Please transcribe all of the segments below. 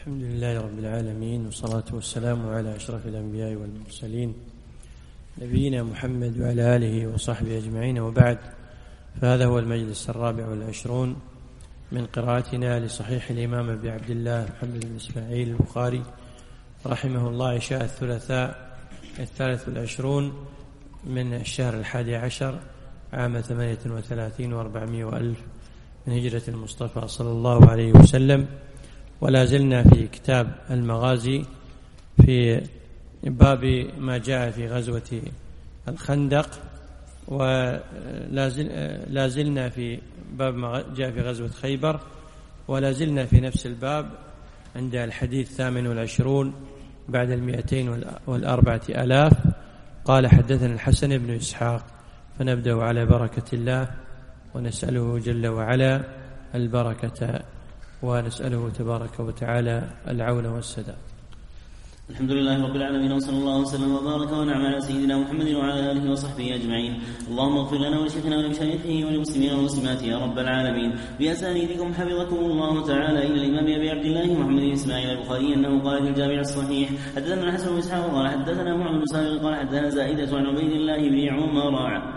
الحمد لله رب العالمين، والصلاة والسلام على أشرف الأنبياء والمرسلين نبينا محمد وعلى آله وصحبه أجمعين، وبعد. فهذا هو المجلس 24 من قراءتنا لصحيح الإمام أبي عبد الله محمد بن إسماعيل البخاري رحمه الله، عشاء الثلاثاء 23 من الشهر 11 عام 38 و400 وألف من هجرة المصطفى صلى الله عليه وسلم. ولا زلنا في كتاب المغازي في باب ما جاء في غزوة الخندق، ولا زلنا في باب ما جاء في غزوة خيبر، ولا زلنا في نفس الباب عند الحديث 28 بعد 204,000. قال: حدثنا الحسن بن إسحاق. فنبدأ على بركة الله، ونسأله جل وعلا البركة، ونسأله تبارك وتعالى العون والسداد. الحمد لله رب العالمين، وصلى الله وسلم وبارك ونعم على سيدنا محمد وعلى آله وصحبه أجمعين. اللهم اغفر لنا ولشيخنا ولمشايخه وللمسلمين والمسلمات يا رب العالمين. بأسانيدكم حفظكم الله تعالى إلى الإمام أبي عبد الله محمد بن إسماعيل البخاري أنه قال في الجامع الصحيح: حدثنا الحسن بن إسحاق قال حدثنا محمد بن سالم قال حدثنا زائدة عن عبيد الله بن عمر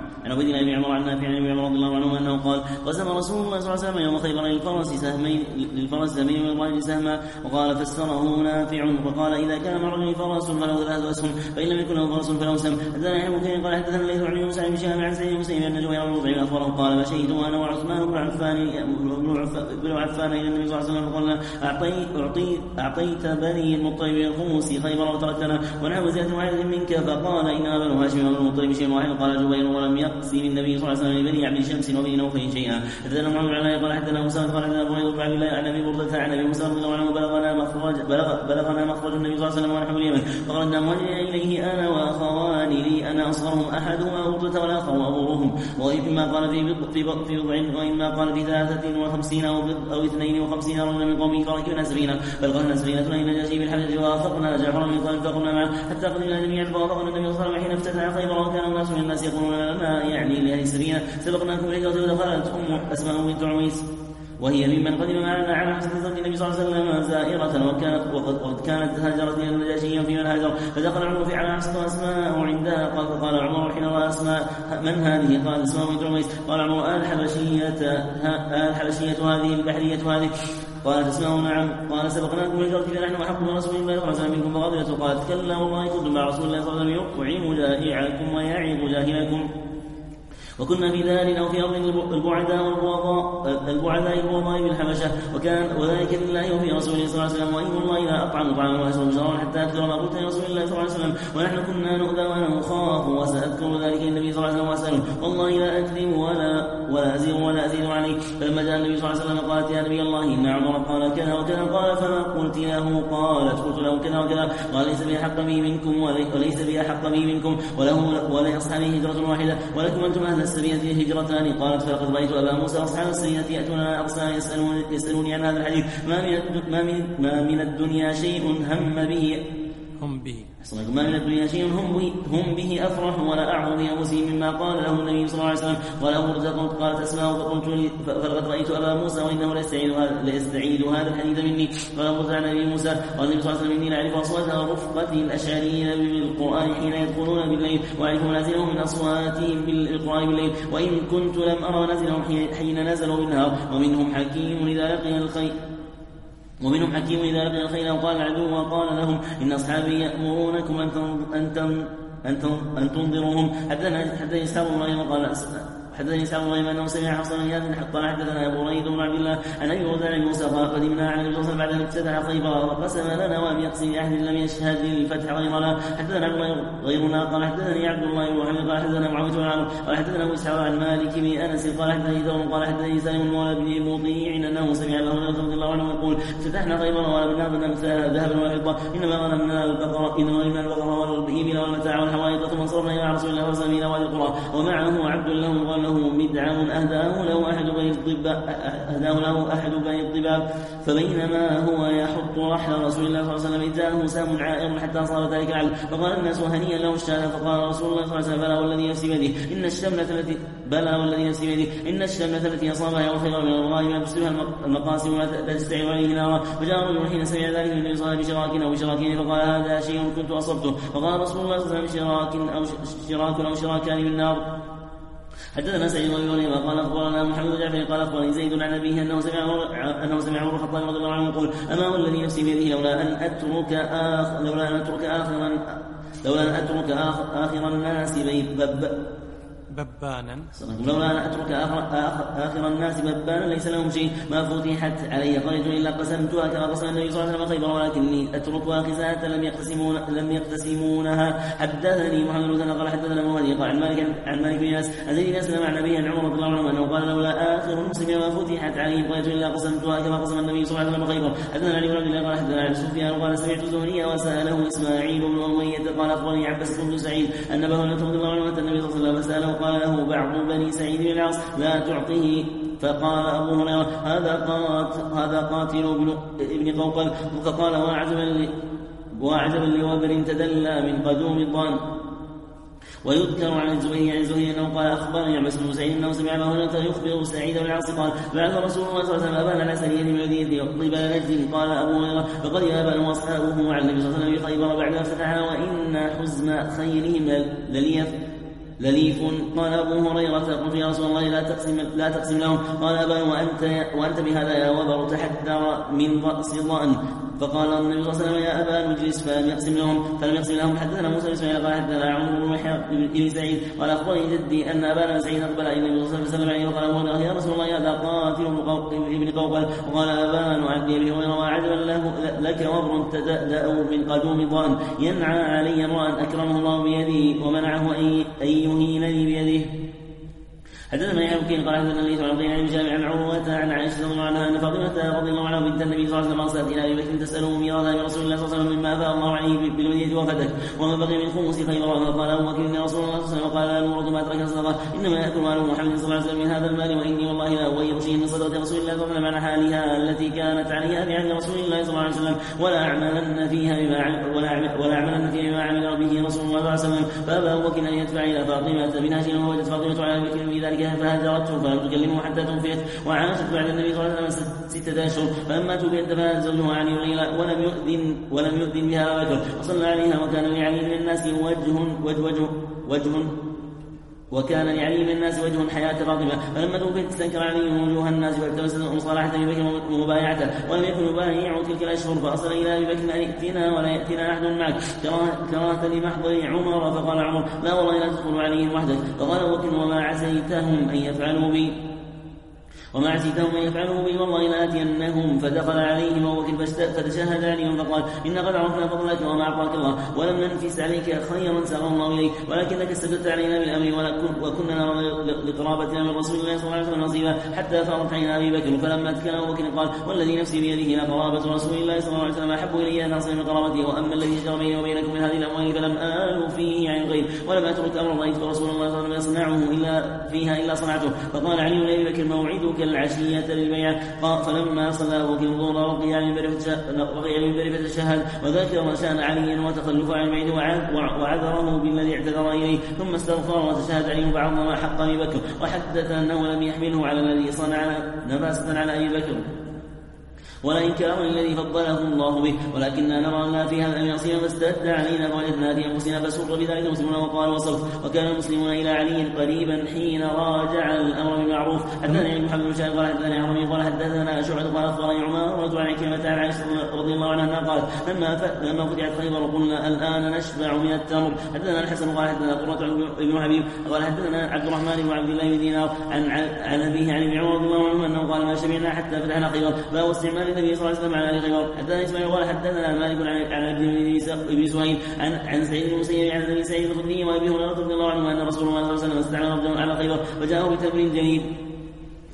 عن نافع عن ابن عمر رضي الله عنهما انه قال: قسم رسول الله صلى الله عليه وسلم يوم خيبر للفرس سهمين والرجل سهما. وقال: فسره نافع وقال: اذا كان مع الرجل فرس فله 3 أسهم، فان لم يكن له فرس فله سهم. حدثنا يحيى بن كثير قال حدثنا الليث عن يونس عن هشام عن سعيد بن مسيب ان جبير بن مطعم اخبره قال: مشيت انا وعثمان بن عفان الى النبي صلى الله عليه وسلم فقلنا: اعطيت بني المطلب الخمس خيبر وتركتنا ونحن زياده واحده منك. فقال: انما بنو هاشم وبنو المطلب شيء واحد. قال جبير: ولم يقسم النبي صلى الله عليه وسلم لبني عبد شمس وبني نوفل شيئا. حدثنا محمد بن علاء قال حدثنا موسى قال حدثنا ابو بن عبد الله عن ابي برده عن ابي موسى رضي الله عنه: بلغنا مخرج النبي صلى الله عليه وسلم ونحن باليمن، فخرجنا مهاجرين اليه انا واخوان لي، انا اصغرهم احدهما برده والاخر ابوهم، واما قال في بضع واما قال في 53 او 52 رجلا من قومه فركبنا سفينه، بلغنا سفينه الى النجاشي بالحبشه وافقنا جعفر بن طالب فقمنا معه حتى قدمنا جميعا، فوافقنا النبي صلى الله عليه وسلم حين افتتح خيبر. وكان الناس من الناس يقولون لنا يعني لأهل السفينة: سبقناكم الهجرة ودخلت أسماء بنت عميس، وهي ممن قدم معنا على حسن زوج النبي صلى الله عليه وسلم زائرة، وقد كانت هاجرت إلى النجاشي في من هاجر. فدخل عمر في على حسن أسماء عندها. قال عمر حين رأى أسماء: من هذه؟ قال: أسماء بنت عميس. قال عمر: الحبشية هذه البحرية هذه؟ قالت أسماء: نعم. قال: سبقناكم الهجرة فنحن أحق برسول الله صلى الله عليه وسلم منكم. فغضبت وقالت: كلا والله كنتم مع رسول الله صلى الله عليه وسلم يطعم جائعكم ويعظ جاهلكم، وكنا في دار أو في أرض البعداء الوضاء بالحبشة، وذلك لله وفي رسول الله صلى الله عليه وسلم. وإن والله لا أطعم طعاما وأشرب شرابا حتى أذكر ما قلت لرسول الله صلى الله عليه وسلم، ونحن كنا نؤذى ونخاف، وسأذكر ذلك للنبي صلى الله عليه وسلم وأسأله، والله لا أكذب ولا أزيد ولا أزيد عليه. فلما جاء النبي صلى الله عليه وسلم قالت: يا نبي الله، إن عمر قال كذا وكذا. قال: فما قلت له؟ قالت: قلت له كذا وكذا. قال: ليس بأحق بي منكم ولا أصحابه هجرة واحدة، ولكم أنتم أهل السبيلة هجرة. قالت: فلقد رأيت أبا موسى أصحاب السيئة يأتوننا أغسالا يسألوني عن هذا الحديث، ما من الدنيا شيء هم هم به أفرح ولا أعظم بأنفسهم مما قال له النبي صلى الله عليه وسلم. قال أبو رزاق: قالت أسماء: فلقد رأيت أبا موسى وإنه ليستعيد هذا الحديث مني. قال أبو رزاق عن أبي موسى: قال النبي صلى الله عليه وسلم: إني لأعرف أصوات رفقة الأشعريين بالقرآن حين يدخلون بالليل، وأعرف منازلهم من أصواتهم بالقرآن بالليل، وإن كنت لم أرى منازلهم حين نزلوا بالنهار. ومنهم حكيم إذا لقي الخيل وقال العدو وقال لهم: إن أصحابي يأمرونكم أن تنظروهم. حتى إسحاق الله أنه سمع حفصا بن ياد قال: حدثنا أبو ريد بن عبد الله عن أبي برده عن موسى قال: قدمنا على النبي صلى الله عليه وسلم بعد أن افتتح خيبر، وقسم لنا ولم يقسم لأحد لم يشهد للفتح غيرنا. حدثنا عبد الله غيرنا قال: حدثني عبد الله بن محمد قال: حدثنا معاوية بن عمرو قال: حدثنا أبو إسحاق عن مالك بن أنس قال: حدثني ثور قال: حدثني سالم مولى بن مطيع أنه سمع أبا هريرة رضي الله عنه يقول: فتحنا خيبر ولم نغنم ذهبا ولا فضة، إنما غنمنا البقر والإبل والمتاع والحوائط، ثم انصرفنا إلى رسول الله صلى الله عليه وسلم إلى وادي القرى، ومعه عبد له قال له له مدعم أهداه له أحد بني الضباب فبينما هو يحط رحل رسول الله صلى الله عليه وسلم إذ جاءه سهم عائر حتى صار ذلك العلم فقال الناس هنيئا له الشهادة فقال رسول الله صلى الله عليه وسلم بلى والذي نفسي بيده إن الشملة التي أصابها يوم خيبر من الغائم تسلبها المقاسم ولا تستعين عليه نارا فجاء رجل حين سمع ذلك من النبي صلى الله عليه وسلم بشراك أو بشراكين فقال هذا شيء كنت أصبته فقال رسول الله صلى الله عليه وسلم شراك أو شراكان من نار. حدثنا سعيد بن ابي قال اخبرنا محمد بن جعفر قال اخبرني زيد عن ابيه انه سمع عمر الخطاب رضي الله عنه يقول اما والذي نفسي بيده لولا ان اترك اخر الناس ببانا لولا أن أترك آخر الناس ببانا ليس لهم شيء ما فتحت علي قرية إلا قسمتها كما قسم النبي صلى الله عليه وسلم خيبر ولكني أتركها خزاة لم يقتسمونها. حدثني محمد بن مسلم قال حدثنا مهدي قال عن مالك بن انس عن زيد بن اسلم عن نبي عمر رضي الله عنه انه قال لولا آخر المسلمين ما فتحت عليهم قرية إلا قسمتها كما قسم النبي صلى الله عليه وسلم خيبر. حدثنا علي بن عبد الله قال حدثنا عن سفيان قال سمعت زهري وسأله إسماعيل بن أمية قال أخبرني عباس بن سعيد أن بهلة رضي الله عنه أتى النبي صلى الله عليه وسلم فسأله قال له بعض بني سعيد بن العاص لا تعطيه فقال أبو هريرة هذا قاتل ابن قوقل فقال وعجبا لوبر تدلى من قدوم الضان. ويذكر عن الزهري أنه قال أخبرني عباس بن سعيد أنه سمع أبا هريرة يخبر سعيد بن العاص قال بعث رسول الله صلى الله عليه وسلم أبان على سرية من مدينة قبل نجد قال أبو هريرة فقد أبان وأصحابه مع النبي صلى الله عليه وسلم بخيبر بعد ما فتحها وإن حزن خيرهم لليف. قال أبو هريرة قلت يا رسول الله لا تقسم لهم قال أبان وأنت بهذا يا وبر تحدر من رأس ضأن فقال النبي صلى الله عليه وسلم يا أبان اجلس فلم يقسم لهم. حدثنا موسى بن اسماعيل قال حدثنا عمرو بن سعيد قال أخبرني جدي أن أبان بن سعيد أقبل إلى النبي صلى الله عليه وسلم عليه وقال أبو هريرة يا رسول الله هذا قاتل ابن قوقل وقال أبان عبد أبي هريرة وعجبا لك وبر تدأ من قدوم ضأن ينعى علي امرأ أكرمه الله بيده ومنعه أن يهينني بيده. حدثنا يحيى بن كثير قال حدثنا الليث عن عن جابر عن عروة عن عائشة رضي الله عنها أن فاطمة رضي الله عنها بنت النبي صلى الله عليه وسلم أرسلت إلى أبي بكر تسأله ميراثا برسول الله صلى الله عليه وسلم مما أفاء الله عليه بالمدينة وفتك وما بقي من خمس خيبر فقال أبو بكر إن رسول الله صلى الله عليه وسلم قال لا نورث ما ترك الصدقة إنما يأكل مال محمد صلى الله عليه وسلم من هذا المال وإني والله لا أغير شيء من صدقة رسول الله صلى الله عليه وسلم على حالها التي كانت عليها بعهد رسول الله صلى الله عليه وسلم ولا أعملن فيها بما عمل به رسول الله صلى الله عليه وسلم. فأبى أبو بكر أن يدفع إلى فاطمة بن هاشم ووجدت فاطمة على أبي بكر في ذلك فهجرته فلم تكلمه حتى توفيت وعاشت بعد النبي صلى الله عليه وسلم 6 أشهر فلما توفيت دفعت زوجها عن ليلى ولم يؤذن بها أبا بكر وصلى عليها وكان لعلي من الناس وكان لعلي من الناس وجه حياة فاطمة فلما توفيت استنكر علي وجوه الناس والتمس مصالحة أبي بكر ومبايعته ولم يكن يبايع تلك الأشهر فأصل إلى أبي بكر أن يأتينا ولا يأتينا أحد معك كراهة لمحضر عمر فقال عمر لا والله لا تدخل عليهم وحدك فقال أبو بكر وما عسيتهم أن يفعلوا بي والله لآتينهم فدخل عليهم أبو بكر فتشهد عليهم فقال إن قد عرفنا فضلك وما أعطاك الله ولم ننفس عليك خيرا سأل الله إليك ولكنك استبدت علينا بالأمر وكنا نرى لقرابتنا من رسول الله صلى الله عليه وسلم نصيبا حتى فاضت عين أبي بكر فلما تكلم أبو بكر قال والذي نفسي بيده لقرابة رسول الله صلى الله عليه وسلم أحب إلي أن أصل من قرابته وأما الذي شجر بيني وبينكم من هذه الأموال فلم آل فيه عن غير ولم أترك أمر رأيت رسول الله صلى الله عليه وسلم يصنعه إلا صنعته. فقال علي لأبي بكر موعدك العشية للبيع فلما صلى أبو بكر الظهر رقي على المنبر فتشهد وذكر شأن علي وتخلف عن البيت وعذره بالذي اعتذر إليه ثم استغفر وتشهد عليه بعض ما حق أبي بكر وحدث أنه لم يحمله على الذي صنع نفاسة على أبي بكر ولا إنكار الذي فضله الله به ولكننا نرى أن في هذا الأمر يصير فاستد علينا فوجدنا في أنفسنا فسر بذلك المسلمون وقال وصف وكان المسلمون إلى علي قريبا حين راجع الأمر بالمعروف. حدثنا محمد بن شاهد قال حدثنا عمرو قال حدثنا شعبة قال أخبرني عمارة عن عكرمة عن عائشة رضي الله عنها قال لما فتحت خيبر قلنا الآن نشبع من التمر. حدثنا الحسن قال حدثنا قرة بن حبيب قال حدثنا عبد الرحمن بن عبد الله بن دينار عن أبيه عن ابن عمر رضي الله عنه أنه قال ما شبعنا حتى فتحنا خيبر باب استعمال النبي صلى الله عليه وسلم على آل خيبر. حدثنا إسماعيل قال حدثنا مالك عن ابن سهيل عن سعيد بن المسيب عن ابي سعيد الخدري وابي هريرة رضي الله عنه أن رسول الله صلى الله عليه وسلم استعمل رجلا على خيبر وجاءه بتمر جديد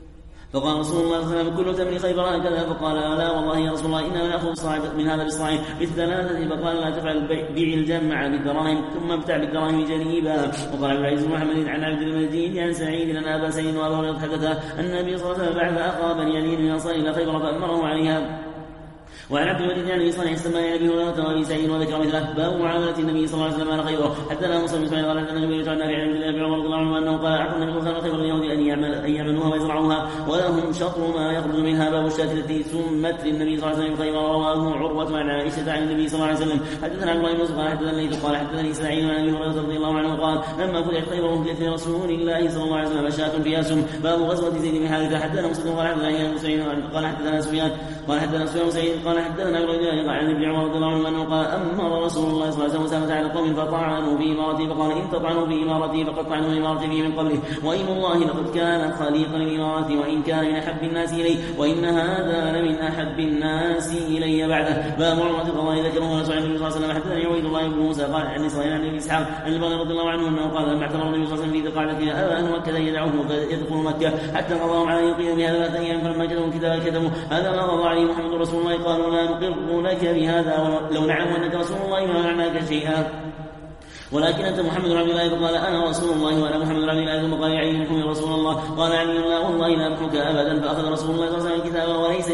فقال رسول الله صلى الله عليه وسلم كل تمر خيبر هكذا؟ فقال لا والله يا رسول الله إننا نأخذ الصاع من هذا بالصاع بالثلاثة. فقال لا تفعل بيع الجمع بالدراهم ثم ابتع بالدراهم جريبا. وقال عبد العزيز بن محمد عن عبد المجيد عن سعيد أن أبا سعيد وأبا هريرة حدثا أن النبي صلى الله عليه وسلم بعث أخا بني يزيد من أنصار إلى خيبر فأمره عليها. وعن عبد المجيد عن صالح السماء ابي هريره وابي سعيد وذكر مثله باب معامله النبي صلى الله عليه وسلم على خيبر. حدثنا موسى بن اسماعيل قال حدثنا النبي عن نافع عن عبد الله بن عمر رضي الله عنه انه قال اعطى النبي صلى الله عليه وسلم خيبر اليهود ان يعملوها ويزرعوها ولهم شطر ما يخرج منها. باب الشاة التي سمت للنبي صلى الله عليه وسلم خيبر. رواه عروه عن عائشه عن النبي صلى الله عليه وسلم. حدثنا عبد الله بن مسعود قال حدثنا الليث قال حدثني سعيد عن ابي هريره رضي الله عنه قال لما فتحت خيبر وهديت لرسول الله صلى الله عليه وسلم شاة فيها سم. باب غزوه زيد بن حارثه. حدثنا مسلم قال حدثنا سعيد قال حدثنا سفيان قال حدثنا سفيان سعيد قال حدثنا عن ابن عمر رضي الله عنه انه قال امر رسول الله صلى الله عليه وسلم على قوم فطعنوا في امارته فقال ان تطعنوا في امارتي فقد طعنوا في امارتي فيه من قبله وايم الله لقد كان خليقا لامارتي وان كان من احب الناس الي وان هذا لمن احب الناس الي بعده. باب عمره القضاء. ذكره رسول الله صلى الله عليه وسلم. حدثني عبيد الله بن موسى قال عن اسرائيل عن ابي اسحاق عن البراء رضي الله عنه انه قال لما اعتمر النبي صلى الله عليه وسلم في ذي القعده ابى ان مكه يدعوه يدخل مكه حتى قضاهم على يقيم بها 3 ايام فلما كتبوا الكتاب كتبوا هذا ما قضى عليه محمد رسول الله قالوا لا نقر لك بهذا لو نعلم انك رسول الله ما منعناك شيئا ولكن انت محمد بن عبد الله. فقال انا رسول الله وانا محمد بن عبد الله. ثم قال علي بن رسول الله. قال علي لا والله لا امحك ابدا. فاخذ رسول الله صلى الله عليه وسلم الكتاب وليس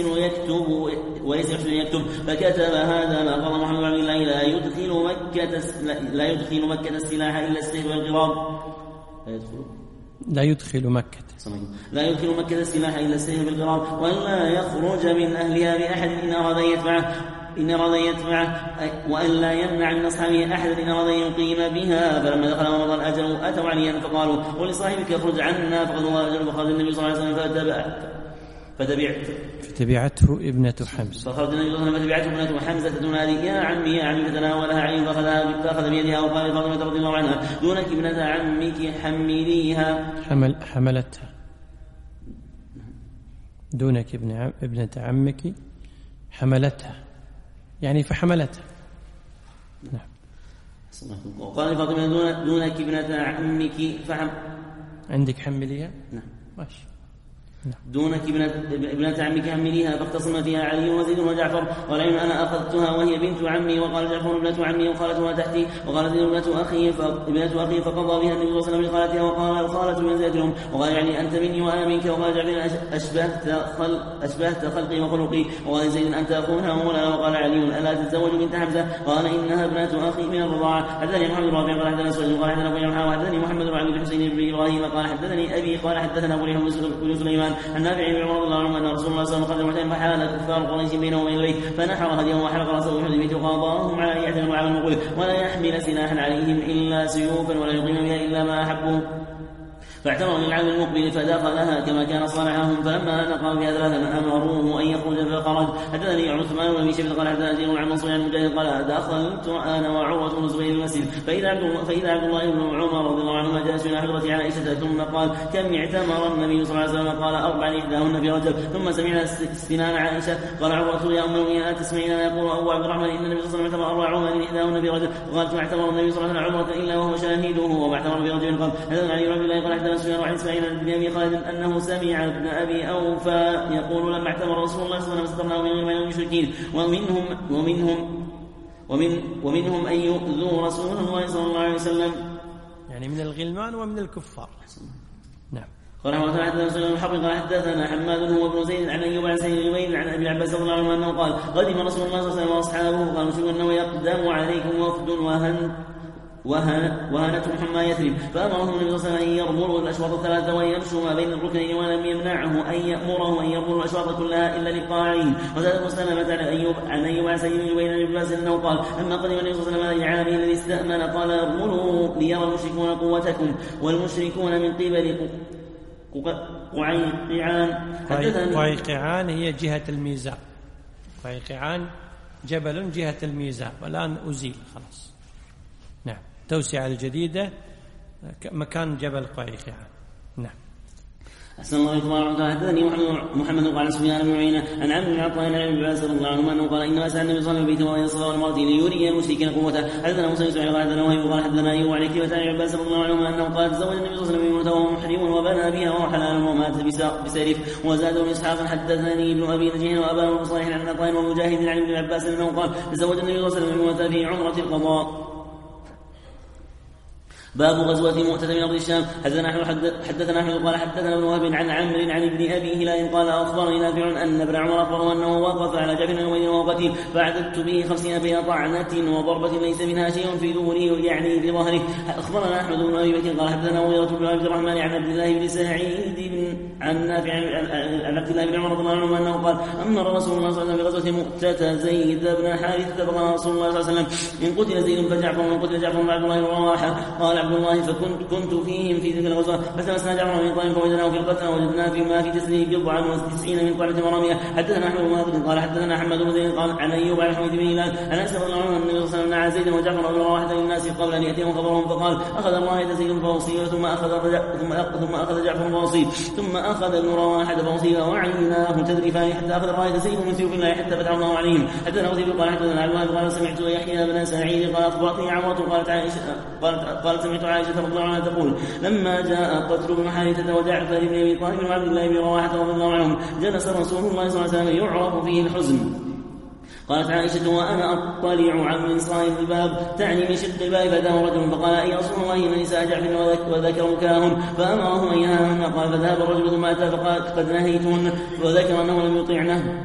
يحسن يكتب فكتب هذا ما قال محمد بن عبد الله لا يدخل مكة السلاح الا السيف والقراب. لا يدخل مكة السلاح إلا السيف بالقراب ولا يخرج من أهلها بأحد إن أراد يدفعه وأن لا يمنع من أصحابه أحد إن أراد يقيم بها. فلما دخل رمضان الأجل أتوا عليا فقالوا ولصاحبك اخرج عنا فقد هو الأجل. فخرج النبي صلى الله عليه وسلم فتبعته ابنة حمزة. فخرج النبي صلى الله عليه وسلم فتبعته ابنة حمزة تنادي يا عمي فتناولها علي فأخذ بيدها وقال فاطمة رضي الله عنها دونك ابنة عمك حمليها. حملتها دونك ابنة عمك حملتها يعني فحملتها. نعم. وقال فاطمة دونك ابنة عمك عندك حمليها. نعم ماشي. دونك ابنة عمك حمليها. فاختصم فيها علي وزيد وجعفر والعلم أنا أخذتها وهي بنت عمي. وقال جعفر ابنة عمي وخالتها تحتي. وقال زيد ابنة أخي فقضى بها النبي صلى الله عليه وسلم لخالتها وقال الخالة منزلتهم. وقال يعني أنت مني وأنا منك. وقال جعفر أشبهت خلقي وخلقي. وقال زيد أنت أخونا ومولانا. وقال علي ألا تتزوج بنت حمزة قال إنها ابنة أخي من الرضاعة. حدثني محمد بن رافع قال حدثنا سويد قال حدثنا أبو يوحنا وحدثني محمد بن عبد الحسين بن إبراهيم قال حدثني أبي قال حدثنا أبو ريحان بن سليمان النافع بن عمر رضي الله عنه ان رسول الله صلى الله عليه وسلم فحال كفار قريش بينه وبين البيت فنحر هديه وحلق راسه بحد البيت وقاضاهم على ان يعتمروا على المقبل ولا يحمل سلاحا عليهم الا سيوفا ولا يقيم بها الا ما احبوا. فاعتمروا للعام المقبل فدخلها كما كان صالحهم. فلما نقام بها 3 امروه ان يخرج فخرج. حدثني عثمان بن شيبة قال حدثنا جرير عن منصور عن مجاهد قال دخلت انا وعروة بن الزبير المسجد فاذا عبد الله بن عمر رضي الله عنهما جالس الى حضرة عائشة ثم قال كم اعتمر النبي صلى الله عليه وسلم قال 4 احداهن في رجب. ثم سمعنا سنان عائشة قال عروة يا ام المؤمنين تسمعين ما يقول ابو عبد الرحمن ان النبي صلى الله عليه وسلم اعتمر 40 احداهن في رجب. قالت ما اعتمر النبي صلى الله عليه وسلم عمرة الا وهو شاهده وما اعتمر في رجب قبل. حدثنا علي بن الله قال حدثنا سفيان عن اسماعيل بن ابي خالد انه سمع ابن ابي اوفى يقول لما اعتمر رسول الله صلى الله عليه وسلم سترناه من المشركين ومنهم ان يؤذوا رسول الله صلى الله عليه وسلم يعني من الغلمان ومن الكفار. نعم. قال حدثنا سليمان بن حرب قال حدثنا حماد هو ابن زيد عن ايوب عن سعيد بن جبير عن ابي عباس رضي الله عنه انه قال قدم رسول الله صلى الله عليه وسلم واصحابه قالوا شو انه يقدم عليكم وفد وهانتهم حمى يثرب فامرهم النبي صلى الله عليه وسلم ان يرمروا الاشواط 3 ويمشوا ما بين الركنين ولم يمنعه ان يامره ان يرمروا الاشواط كلها الا لقاعين. وزاد مسلمة عن ايوب عن سعيد بن جبير عن ابن عباس انه قال اما قدم النبي صلى الله عليه وسلم لعامه الذي استامن قال ارمروا ليرى المشركون قوتكم والمشركون من قبل قيقعان هي جهة الميزان. قيقعان جبل جهة الميزان والآن أزيل خلاص. نعم. توسعة الجديدة مكان جبل قيقعان. نعم. أحسن الله إليكم. حدثني محمد قال سفيان بن عيينة عن عمرو بن عطاء عن ابن عباس رضي الله عنهما أنه قال إنما سأل النبي صلى الله عليه وسلم وهي الصلاة والمرأة ليري المشركين قوته. حدثنا موسى بن قال حدثنا وهيب قال حدثنا أيوب عن كلمة عن ابن عباس رضي الله عنهما أنه قال تزوج النبي صلى الله عليه وسلم بنته وهو محرم وبنى بها وهو حلال ومات بسيف. وزاد بن إسحاق حدثني ابن أبي نجيح وأبان بن صالح عن عطاء ومجاهد عن ابن عباس أنه قال تزوج النبي صلى الله عليه وسلم بنته في عمرة القضاء. باب غزوة مؤتة من أرض الشام. حدثنا أحمد قال حدثنا ابن وهب عن عمرو عن ابن أبي هلال قال أخبرني نافع أن ابن عمر أخبره أنه وقف على جعفر بن أمية وقتيل فعددت به 50 بين طعنة وضربة ليس منها شيء في دبره يعني في ظهره. أخبرنا أحمد بن أبي بكر قال حدثنا مغيرة بن عبد الرحمن عن عبد الله بن سعيد عن نافع عن عبد الله بن عمر رضي الله عنه أنه قال أمر رسول الله صلى الله عليه وسلم بغزوة مؤتة زيد بن حارثة فقال رسول الله صلى الله عليه وسلم إن قتل زيد فجعفر ومن قتل جعفر فعبد الله بن رواحة. قال عبد الله فكنت فيهم في تلك الغزوة فلبسنا جعفر بن طالب فوجدناه في القتل ووجدنا فيما في تسليه بضعا و90 من طعنة ورمية. حدثنا أحمد بن قال حدثنا حماد بن زيد قال عن أيوب عن حميد بن هلال عن أنس رضي الله عنه النبي صلى الله عليه وسلم نعى زيدا وجعفر بن رواحة للناس قبل أن يأتيهم خبرهم فقال أخذ الراية زيد فأصيب ثم أخذ جعفر فأصيب ثم أخذ ابن رواحة فأصيب وعيناه تذرفان حتى أخذ الراية زيد من سيوف الله حتى فتح الله عليهم. حدثنا أبو قال حدثنا عبد الله قال سمعت يحيى بن سعيد قال أخبرتني عمرة قالت سمعت عائشة رضي الله عنها تقول لما جاء قتل بن حارثة وجعفر بن أبي طالب وعبد الله بن رواحة رضي الله عنهم جلس رسول الله صلى الله عليه وسلم يعرف فيه الحزن. قالت عائشة وأنا أطلع عن منصار الباب تعني من شق الباب فداه رجل فقال أي رسول الله إن نساء جعفر وذكر مكاهن فأمرهم أن ينهاهن. قال فذهب الرجل ثم أتى فقال قد نهيتهن وذكر أنه لم يطيعنه.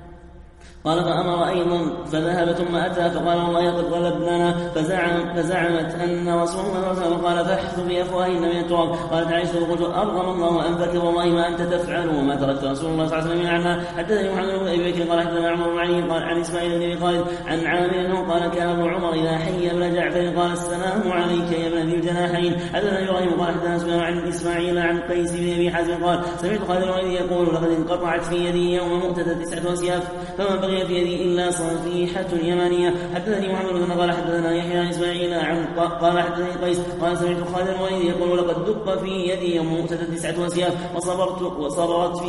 قال فأمر أيضا فذهب ثم أتى فقال والله قد غلبنانا فزعمت أن رسول الله صلى الله عليه وسلم قال فاحث بأفواههن من التراب. قالت عائشة وقلت أرغم الله أنفك والله ما أنت تفعل وما تركت رسول الله صلى الله عليه وسلم عنها. حدثني محمد بن أبي بكر قال حدثنا عمر بن علي قال عن إسماعيل بن أبي خالد عن عامر أنه قال كان ابن عمر إذا حي ابن جعفر قال السلام عليك يا ابن ذي الجناحين. حدثنا إبراهيم قال حدثنا سفيان عن إسماعيل عن قيس بن أبي حازم قال سمعت خالد الوليد يقول لقد انقطعت في يدي يوم مؤتة 9 أسياف فما بقي في يدي إلا صفيحة يمانية. حدثني محمد بن قال حدثنا يحيى عن إسماعيل قال حدثني قيس قال سمعت خالد الوليد يقول لقد دق في يدي يوم مؤتة 9 أسياف وصبرت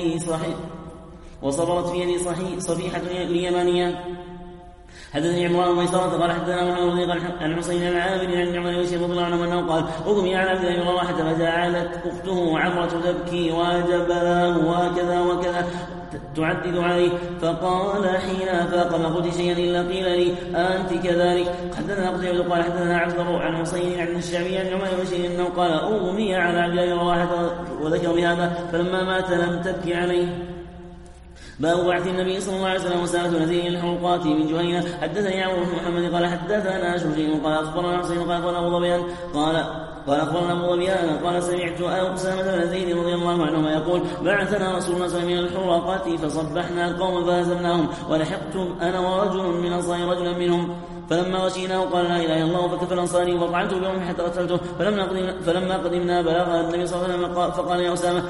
في يدي صفيحة اليمانية. حدثني عمران بن ميسرة قال حدثنا محمد بن عن حسين العامري عن نعمان بن بشير رضي الله عنه انه قال اغمي على عبد الله بن رواحة فجعلت اخته عمرة تبكي وجبلاه وكذا تعدد عليه فقال حين افاق ما قلت شيئا الا قيل لي انت كذلك. حدثنا قتيبة قال حدثنا عبد عن حسين عن الشعبي عن نعمان بن بشير انه قال اغمي على عبد الله بن رواحة وذكر بهذا فلما مات لم تبكي عليه. باب بعث النبي صلى الله عليه وسلم وسالة نزيل الحلقات من جهينة. حدثني عمرو بن محمد قال حدثنا شجيع قال أخبرنا حسين قال أخبرنا أبو ظبيان قال سمعت أسامة بن زيد رضي الله عنهما يقول بعثنا رسول الله صلى الله عليه وسلم من الحلقات فصبحنا القوم فهزمناهم ولحقت أنا ورجل من الأنصار رجلا منهم فلما غشيناه قال لا إله إلا الله فكف الأنصاري وطعنته بيوم حتى قتلته. فلما قدمنا بلغ النبي صلى الله عليه وسلم فقال يا أسامة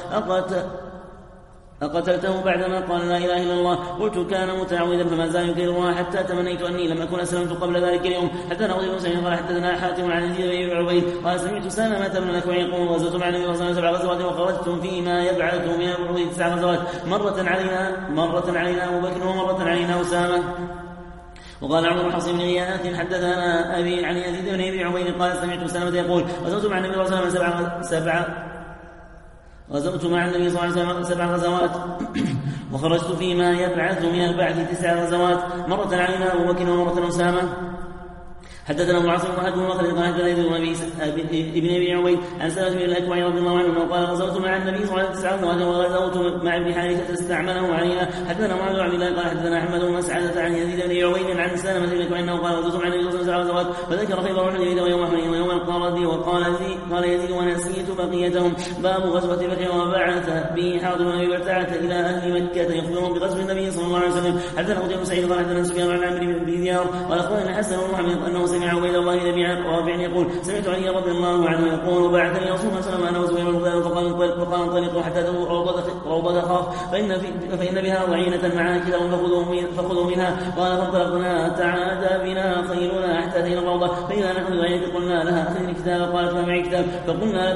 أقتلته بعدما قال لا إله إلا الله؟ قلت كان متعوذا فما زال يكررها حتى تمنيت أني لم أكن أسلمت قبل ذلك اليوم. حدثنا أبو سعيد قال حدثنا حاتم عن يزيد بن عبيد قال سمعت سلمة بن الأكوع يقول غزوت مع النبي صلى الله عليه وسلم 7 غزوات وخرجتم فيما يبعث من البعوث 9 غزوات مرة علينا أبو بكر ومرة علينا أسامة. وقال عمر بن حصين بن غياث حدثنا أبي عن يزيد بن أبي عبيد قال سمعت سلمة يقول غزوت مع النبي صلى الله عليه وسلم غزوت مع النبي صلى الله عليه وسلم 7 غزوات وخرجت فيما يبعث من البعث 9 غزوات مرة علينا أبو بكر ومرة أسامة. حدثنا ابو عاصم بن مخلد قال حدثنا ابن ابي عويد عن سلمة بن الأكوع رضي الله عنه قال غزوت مع النبي صلى الله عليه وسلم وغزوت مع ابن حارثة استعمله علينا. حدثنا معاذ بن عبد الله قال حدثنا احمد بن مسعدة عن يزيد بن عويد عن سلمة بن الأكوع انه قال غزوت مع النبي صلى الله عليه وسلم 7 غزوات فذكر خيبر وحنين ويوم حنين ويوم القرد وقال يزيد ونسيت بقيتهم. باب غزوة بكر وبعث به حاضر بن ابي بلتعة الى اهل مكة يخبرهم بغزو النبي صلى الله عليه وسلم. حدثنا قتيبة بن سعيد قال حدثنا سفيان عن عمرو بن دينار قال اخبرنا حسن بن محمد انه سمع عبيد الله بن رافع يقول سمعت علي رضي الله عنه يقول بعثني رسول الله صلى الله عليه وسلم انا وزبير فقال انطلقوا حتى تدخلوا روضة خاف فإن بها ضعينة معاكل فخذوا منها. قال فانطلقنا تعادى بنا خيلنا حتى أتينا الروضة فإذا نحن بغيرك قلنا لها أخذ الكتاب قالت ما معي كتاب فقلنا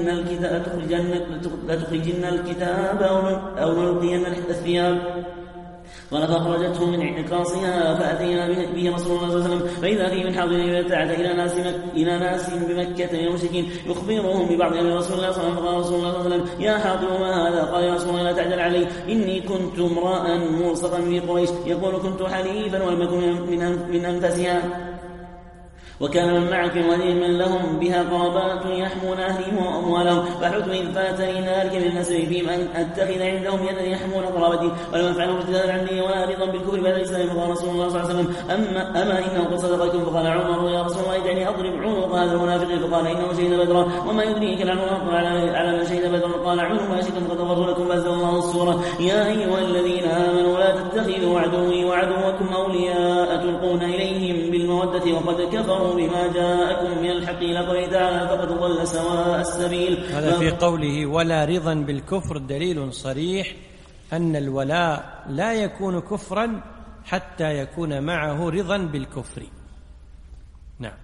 لتخرجن الكتاب أو نلقين الثياب قال فأخرجته من عكاصها فأتينا به رسول الله صلى الله عليه وسلم فإذا فيه من حاضر يتعد إلى ناس بمكة من المشركين يخبرهم ببعض أمر رسول الله صلى الله عليه وسلم. فقال رسول الله صلى الله عليه وسلم يا حاطب ما هذا؟ قال يا رسول الله لا تعجل علي إني كنت امرأ ملصقا في قريش يقول كنت حليفا ولم يكن من أنفسها وكان من معك وذين من لهم بها قرابات يحمون أهلهم وأموالهم فحدت إذ فاتني ذلك من النسب فيهم أن أتخذ عندهم يدا يحمون قرابتي ولم أفعلوا ارتدادا عني ولا رضا بالكفر بعد الإسلام. فقال رسول الله صلى الله عليه وسلم أما إنه قد صدقكم. فقال عمر يا رسول الله اجعلني أضرب عنق هذا المنافق. فقال إنه شهد بدرا وما يدريك لعنه على من شهد بدرا. قال عنه ما شئتم قد غفرت لكم. فأنزل الله السورة يا أيها الذين آمنوا لا تتخذوا عدوي وعدوكم أولياء تلقون إليهم بالمودة وقد كفروا بما جاءكم من الحق إلى قوله تعالى فقد ضل سواء السبيل. هذا في قوله ولا رضا بالكفر دليل صريح أن الولاء لا يكون كفرا حتى يكون معه رضا بالكفر. نعم.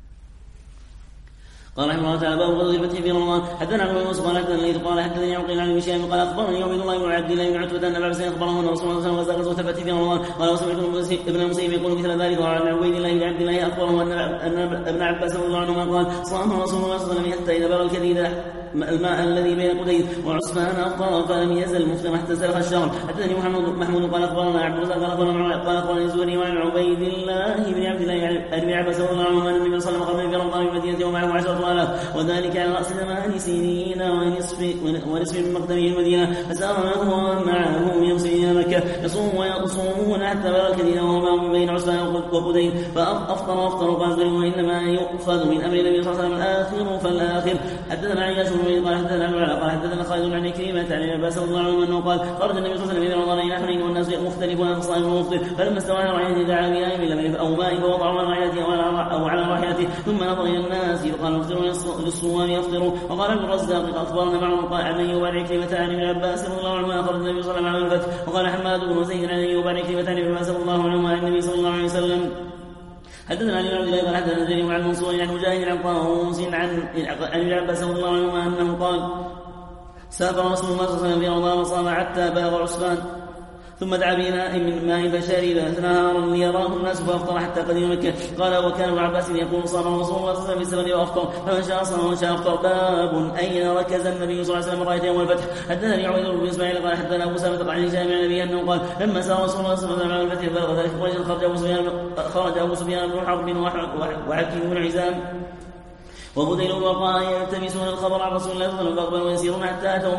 قال رحمه الله تعالى باب غزوة الفتح في رمضان. حدثنا عبد الله بن قال حدثنا الليث قال حدثني عقيل عن هشام قال اخبرني عبد الله بن عبد الله بن عتبة ان ابا حسين اخبره ان رسول الله صلى الله عليه وسلم غزوة الفتح في رمضان. قال وسمعت ابن المسيب يقول مثل ذلك. وعن عبيد الله بن عبد الله اخبره ان ابن عباس رضي الله عنهما قال صام رسول الله صلى الله عليه وسلم حتى اذا بلغ الكديد الماء الذي بين قديد وعثمان افطر فلم يزل مفطرا حتى سلخ الشهر. حدثني محمود قال اخبرنا عبد الرزاق قال اخبرني الزهري وعن عبيد الله بن عبد الله بن عباس رضي الله عنهما ان النبي صلى الله عليه وسلم في رمضان بالمدينه ومعه 10,000 وذلك على رأس 8 سنين ونصف من مقدمه المدينة. فسار معه يمسين مكة يصومون حتى بلغ الكديد وهما بين عثمان وقدين فأفطر قال وإنما يؤخذ من أمر النبي صلى الله عليه وسلم الآخر فالآخر. حدثنا عياش بن قال حدثنا عن قال حدثنا خالد عن كريمة عن عباس رضي الله عنه أنه قال خرج النبي صلى الله عليه وسلم في رمضان إلى حنين والناس مختلفون الصائم والمفطر فلما استوى على رعيته دعا بها من لبن أو ماء فوضعه على رعيته أو على راحلته ثم نظر إلى الناس فقال المفطرون للصوام يفطروا. وقال ابن الرزاق اخبرنا معه قال عن ايوب عن عكرمة عن ابن عباس رضي الله عنهما اخرج النبي صلى الله عليه وسلم الفتح. وقال حماد بن زيد عن ايوب عن عكرمة عن ابن عباس رضي الله عنهما عن النبي صلى الله عليه وسلم. حدثنا عن عبد الله قال حدثنا زيد عن منصور عن مجاهد عن طاووس عن ابن عباس رضي الله عنهما انه قال سافر رسول الله صلى الله عليه وسلم في رمضان وصام حتى بلغ عثمان ثم دعا بإناء من ماء فشرب نهارا ليراه الناس فأفطر حتى قدم مكة. قال وكان ابن عباس يقول صام رسول الله صلى الله عليه وسلم في السفر وأفطر فمن شاء صام ومن شاء أفطر. باب أين ركز النبي صلى الله عليه وسلم راية يوم الفتح. حدثني عبيد بن إسماعيل قال حدثنا أبو سلمة عن هشام عن أبيه أنه قال لما سار رسول الله صلى الله عليه وسلم على الفتح بلغ ذلك قريش خرج أبو سفيان بن حرب وحكيم بن حزام وبديل الوقاء يلتمسون الخبر عن رسول الله صلى الله عليه وسلم فأقبلوا ويسيرون حتى أتوا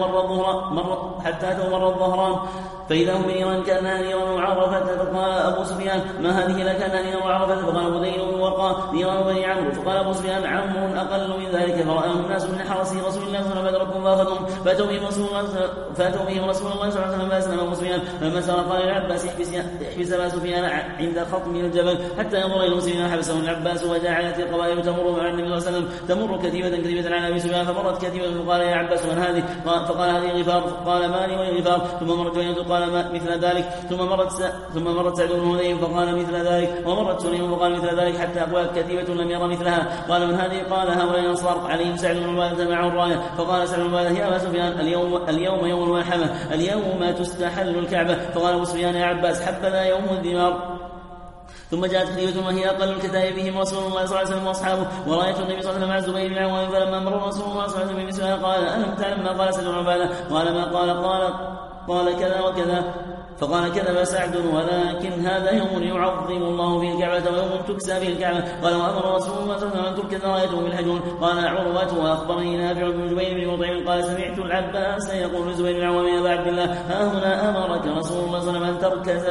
مر الظهران فإذا هم بنيران كأنها نيران عرفة. فقال أبو سفيان ما هذه لكأنها نيران عرفة. فقال بديل الوقاء نيران بني عمرو. فقال أبو سفيان عمرو أقل من ذلك. فرآهم الناس من حرس رسول الله صلى الله عليه وسلم فأدركهم فأخذهم فأتوا بهم رسول الله صلى الله عليه وسلم فأسلم أبو سفيان. فلما سار قال العباس احبس أبا سفيان عند خطم الجبل حتى ينظر إلى المسلمين. حبسه العباس وجعلت القبائل تمر مع النبي صلى الله عليه وسلم تمر كتيبة على أبي سفيان فمرت كتيبة فقال يا عباس من هذه؟ فقال هذه غفار. فقال مالي ولغفار. ثم مرت جوينة قال مثل ذلك. ثم مرت سعد بن هذيل فقال مثل ذلك. ومرت سليم فقال مثل ذلك حتى أقوات كتيبة لم ير مثلها. قال من هذه؟ قال هؤلاء الأنصار عليهم سعد بن عبادة معه الراية. فقال سعد بن عبادة يا أبا سفيان اليوم يوم الملحمة اليوم تستحل الكعبة. فقال أبو سفيان يا عباس حبذا يوم الدمار. ثم جاءت خليفة وهي أقل الكتائب بهم رسول الله صلى الله عليه وسلم وأصحابه ورأيت النبي صلى الله عليه وسلم مع الزبير بن العوام فلما مر رسول الله صلى الله عليه وسلم بمثلها قال ألم تعلم ما قال سعد بن عبادة؟ قال ما قال كذا وكذا. فقال كذب سعد ولكن هذا يوم يعظم الله فيه الكعبة ويوم تكسى فيه الكعبة. قال وأمر رسول الله صلى الله عليه وسلم أن تركز رايته بالحجون. قال عروة وأخبرني نافع بن جبير بن مطعم قال سمعت العباس يقول لزبير بن العوام يا أبا عبد الله ها هنا أمرك رسول الله صلى الله عليه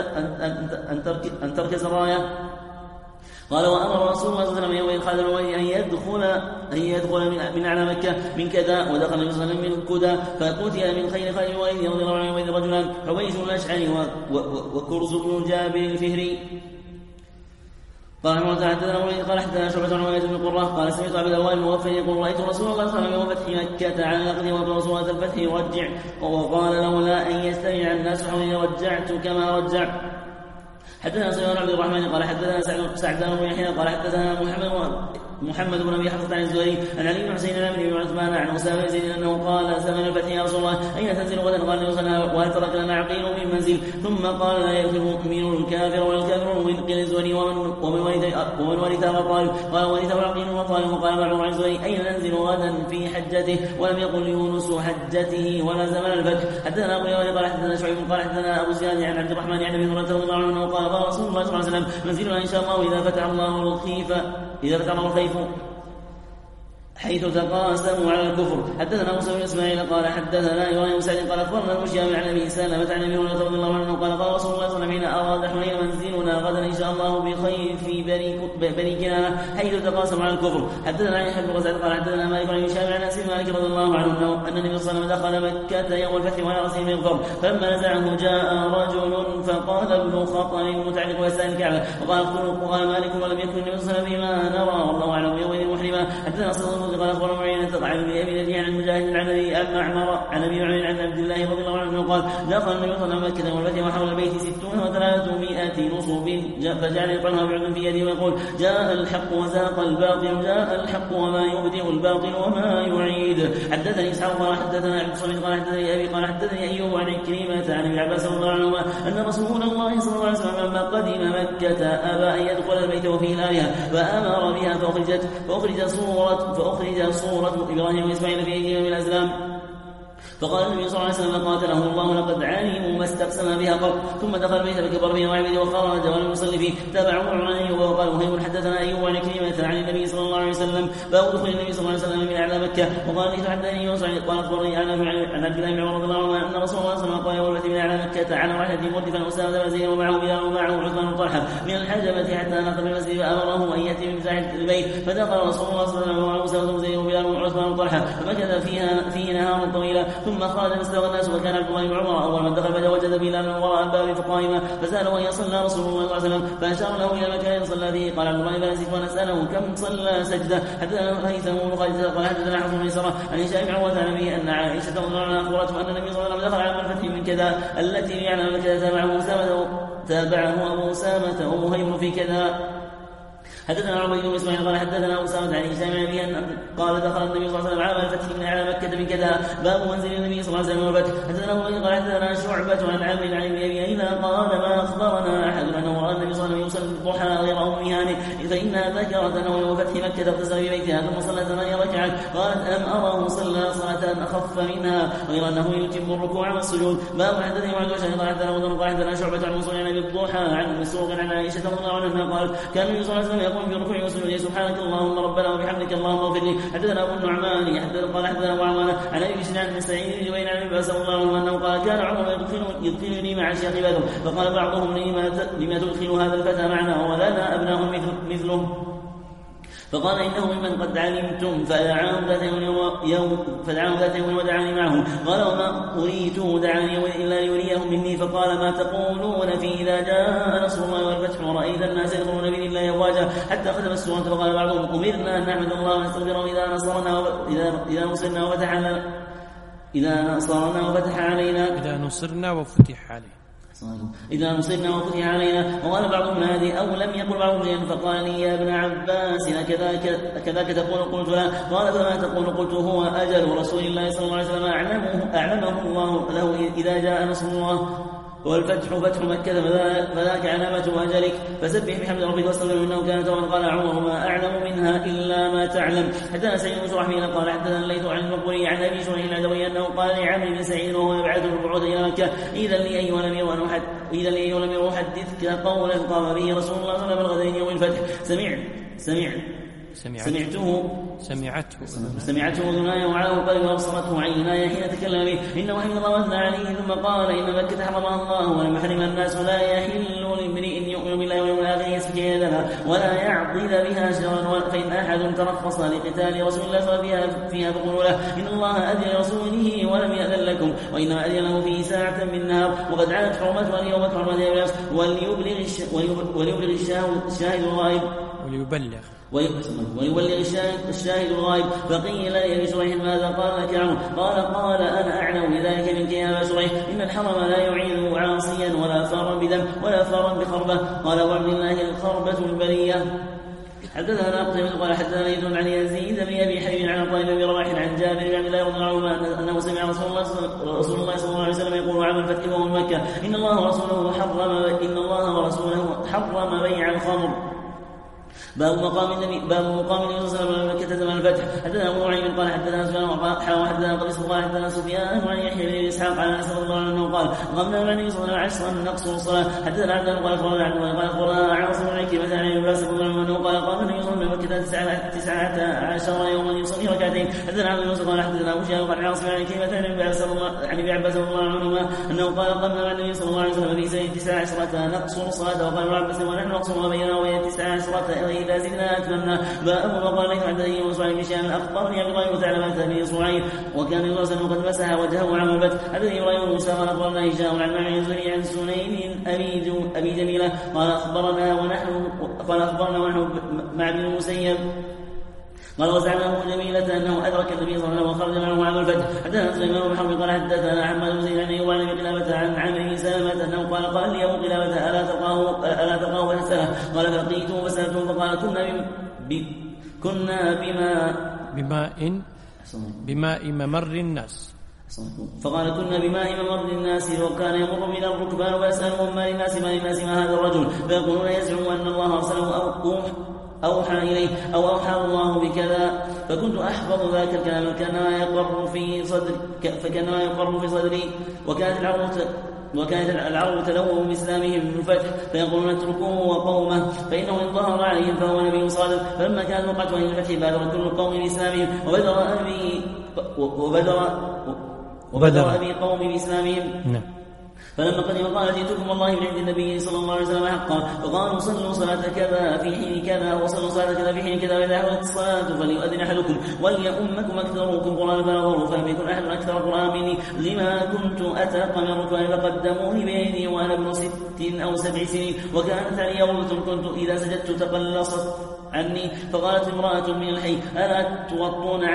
وسلم أن تركز الراية. قال وأمر رسول الله صلى الله عليه وسلم يوم خالد الوليد أن يدخل من أعلى مكة من كذا ودخل النبي صلى الله عليه وسلم من كذا فقتل من خير خالد الوليد رضي الله عنه رجلان حويس الأشعري وكرز بن جابر الفهري. قال رحمه الله تعالى قال حدثنا شعبة عن وليد بن قرة قال سمعت عبد الله بن موفق يقول رأيت رسول الله صلى الله عليه وسلم يوم فتح مكة على نقله ورسول الله الفتح يرجع وقال لولا أن يستمع الناس حولي رجعت كما رجع. حدثنا سليمان عبد الرحمن قال حدثنا سعد بن يحيى قال حدثنا محمد بن ابي حفص عن الزهري عن علي بن حسين عن ابن عثمان عن اسامه بن انه قال زمن الفتح يا رسول الله اين تنزل غدا؟ قال النبي صلى الله عليه وسلم وهل ترك لنا عقيل من منزل؟ ثم قال لا يدخل المؤمن الكافر ولا الكافر من قيل الزهري ومن ورثه وطالب قال ورثه عقيل وطالب وقال بعضهم عن الزهري اين ننزل غدا في حجته؟ ولم يقل يونس حجته ولا زمن الفتح. حدثنا ابو يوسف قال حدثنا شعيب قال حدثنا ابو زياد عن عبد الرحمن عن ابي هريره رضي الله عنه قال رسول الله صلى الله عليه وسلم منزلنا ان شاء الله اذا فتح الله الخيف حيث تقاسموا على الكفر. حدثنا موسى بن اسماعيل قال حدثنا ابراهيم بن سعد قال اخبرنا المشيع عن ابي سلمة عن ابي هريره رضي الله عنه قال رسول الله صلى الله عليه وسلم اراد حنين منزلنا غدا ان شاء الله بخير في بني كنانه حيث تقاسموا على الكفر. حدثنا يحيى بن غزال قال حدثنا مالك عن هشام عن انس بن مالك رضي الله عنه ان النبي صلى الله عليه وسلم دخل مكه يوم الفتح وعلى راسه مغفر فلما نزعه جاء رجل فقال ابن خطر متعلق بأستان الكعبه وقال مالك ولم يكن النبي صلى الله عليه وسلم بما نرى والله اعلم يومئذ محرما. حدثنا صلى الله عليه وسلم قال اخبرنا معين تطعن بأبي نجي عن المجاهد العملي أما معمر عن أبي معين عن عبد الله رضي الله عنه قال دخل النبي صلى الله عليه وسلم مكة والفتح وحول البيت 600 نصب فجعل يطعنها بعد في يده ويقول جاء الحق وزاق الباطل جاء الحق وما يبدئ الباطل وما يعيد. حدثني اسحاق قال حدثنا عبد الصمد قال حدثني أبي قال حدثني أيوب عن كريمة عن ابن عباس رضي الله عنهما أن رسول الله صلى الله عليه وسلم لما قدم مكة أبى أن يدخل البيت وفيه الآلهة فأمر بها فأخرج صورة إبراهيم وإسماعيل في أيديهم من الأزلام فقال النبي صلى الله عليه وسلم قاتله الله لقد علموا ما استقسم بها قط. ثم دخل البيت فكبر به وعبده وخرج ولم يصلي فيه. تابعه عن أيوب وقال وهيب حدثنا أيوب عن كلمة عن النبي صلى الله عليه وسلم باب دخول النبي صلى الله عليه وسلم من أعلى مكة. وقال لي حدثني يوسف قال أخبرني عن عبد الله بن عمر رضي الله عنه أن رسول الله صلى الله عليه وسلم قال يوم الفتح من أعلى مكة على راحلة مردفا أسامة بن زيد ومعه بلال ومعه عثمان بن طلحة من الحجبة حتى نقل المسجد فأمره أن يأتي من مفتاح البيت فدخل رسول الله صلى الله عليه وسلم ومعه أسامة بن زيد وبلال وعثمان بن طلحة فمكث فيه نهارا طويلا ثم خرج فاستوى الناس وكان عبد الله بن عمر أول من دخل فوجد بلال من وراء الباب فقائما فسأله أن يصلى رسول الله صلى الله عليه وسلم فأشار له إلى المكان صلى فيه. قال عبد الله بن زيد ونسأله كم صلى سجدة. حدثنا هيثم بن خالد قال حدثنا حفص بن سرة عن هشام بن عروة عن أبيه أن عائشة رضي الله عنها أخبرته أن النبي صلى الله عليه وسلم دخل على الفتح من كذا التي يعلم كذا تابعه أبو أسامة ومهيمن في كذا. حدثنا عبيد بن اسماعيل قال حدثنا اسامه عن هشام عن ابي قال دخل النبي صلى الله عليه وسلم عام الفتح من على مكه من كذا باب منزل النبي صلى الله عليه وسلم والفتح. حدثنا ابو قال حدثنا شعبة عن عامر عن ابي اينا قال ما اخبرنا احد انه راى النبي صلى الله عليه وسلم يصلي الضحى غير ام هانئ فانها ذكرت انه يوم فتح مكه اغتسل في بيتها ثم صلى 8 ركعات قالت الم اراه صلى صلاه اخف منها غير انه يتم الركوع والسجود. باب حدثني وعد وشهد قال حدثنا ابو قال حدثنا شعبة عن منصور عن ابي الضحى عن مسروق عن عائشه رضي الله عنها قال كان النبي صلى الله عليه وسلم يقوم في الركوع والسجود سبحانك اللهم ربنا وبحمدك اللهم اغفر لي. حدثنا ابو النعمان قال حدثنا ابو عوانة عن ابي بشر عن سعيد بن جبير عن ابي عباس رضي الله عنه انه قال كان عمر يدخلني مع شيخ بدر فقال بعضهم لما تدخل هذا الفتى معنا ولنا ابناء مثله فقال إنه ممن قد علمتم فدعاهم ذات يوم ودعاني معهم قال وما أريته دعاني إلا ليريهم مني فقال ما تقولون في إذا جاء نصر الله والفتح ورأيت الناس يدخلون بإذن الله أفواجا حتى ختم السورة فقال بعضهم أمرنا أن نحمد الله ونستغفره إذا نصرنا وفتح علينا وقال بعضهم هذه أو لم يقل بعضهم شيئا فقال لي يا ابن عباس كذاك تقول قلت لا قال فما تقول قلت هو أجل رسول الله صلى الله عليه وسلم أعلمه الله له إذا جاء نصر الله والفتح فتح مكة فذاك علامة أجلك فسبح بحمد ربك واستغفره إنه كان توابا. قال عمر ما أعلم منها إلا ما تعلم. حدثنا سعيد بن شرحبيل قال حدثنا الليث عن المقبري عن أبي شريح العدوي أنه قال لعمرو بن سعيد وهو يبعث البعوث إلى مكة إذا لي أيها الأمير أحدثك قولا قام به رسول الله صلى الله عليه وسلم الغدين يوم الفتح سمعته أذناي وعلاه قلبه وأبصرته عيناي حين تكلم به إنه حين ضوثنا عليه ثم قال إن مكة حرمها الله ولم يحرمها الناس ولا يحل لامرئ يؤمن بالله واليوم الآخر يسفك يدها ولا يعضد بها شرا فإن أحد ترخص لقتال رسول الله صلى الله عليه وسلم فيها فقولوا له إن الله أذن لرسوله ولم يأذن لكم وإنما أذن له في ساعة من نهار وقد عادت حرمتها اليوم حرمتها بالأمس وليبلغ الشاهد الغائب ويبلغ الشاهد الغائب. فقيل لأبي شريح ماذا قال لك عمرو؟ قال أنا أعلم بذلك منك يا أبا شريح، إن الحرم لا يعيد عاصيا ولا فارا بدم ولا فارا بخربة. قال أبو عبد الله الخربة البرية. حدثنا قتيبة قال حدثنا ليث عن يزيد بن أبي حبيب عن عطاء بن رباح عن جابر بن عبد الله رضي الله عنه أنه سمع رسول الله صلى الله عليه وسلم يقول عام الفتح وهو مكة: إن الله ورسوله حرم بيع الخمر. باب مقام النبي صلى الله عليه وسلم مكة زمن الفتح. حدثنا أبو نعيم قال حدثنا سفيان وحدثنا قبيس قال حدثنا سفيان عن يحيى بن إسحاق عن أنس رضي الله عنه قال: غمنا مع النبي صلى الله عليه وسلم نقصر الصلاة. حدثنا عبد الله قال أخبرنا عاصم بن عكرمة عن ابن عباس رضي الله عنه قال: قام النبي صلى الله عليه وسلم مكة 19 يوما يصلي ركعتين. حدثنا عبد الله قال حدثنا أبو شهاب قال عاصم بن عكرمة عن ابن عباس رضي الله عنهما أنه قال: قمنا مع النبي صلى الله عليه وسلم في سنة 19 نقصر الصلاة. وقال ابن عباس: ونحن نقصر ما بيننا وبين 19 إذا زدنا أتممنا. باب وقال ليس حدثني وصعيب بن شام أخبرني أبي إبراهيم وثعلبة بن صعيب وكان الرسل قد مسح وجهه عام الفتح. حدثني إبراهيم موسى قال أخبرنا هشام عن معمر الزهري عن سنين أبي جميلة قال أخبرنا ونحن مع ابن المسيب قال: وزعنا أبو جميلة أنه أدرك النبي صلى الله عليه وسلم وخرج معه عام الفتح. حدثنا سليمان بن حرب قال حدثنا عماد بن زيد عن أيوب عن أبي قلابة عن عامر بن سلمة أنه قال لي أبو قلابة: ألا تلقاه فسأله؟ قال: فلقيته فسألته فقال: كنا بماء ممر الناس. فقال: كنا بماء ممر الناس. وكان يمر من الركبان ويسألهم: ما للناس ما هذا الرجل؟ فيقولون: يزعم أن الله أرسله أوحى إليه أو أوحى الله بكذا. فكنت أحفظ ذاك الكلام فكانما يقر في صدري. وكانت العرب تلوم بإسلامهم من الفتح فيقولون: اتركوه وقومه فإنه إن ظهر عليهم فهو نبي صادق. فلما كانت وقعت أهل الفتح بادر كل القوم بإسلامهم وبدر أبي قوم بإسلامهم. فلما قدم قال: جئتكم والله من عند النبي صلى الله عليه وسلم حقا. فقالوا: صلوا صلاة كذا في حين كذا وصلوا صلاة كذا في حين كذا، وإذا حضرت الصلاة فليؤذن أحدكم وليؤمكم أكثركم قرآن فنظروا فلم يكن أحد أكثر قرآن مني لما كنت أترق من ركوعي فقدموني بيدي وأنا ابن 6 أو 7 سنين. وكانت علي غلة كنت إذا سجدت تقلصت عني. فقالت امرأة من الحي: ألا توطون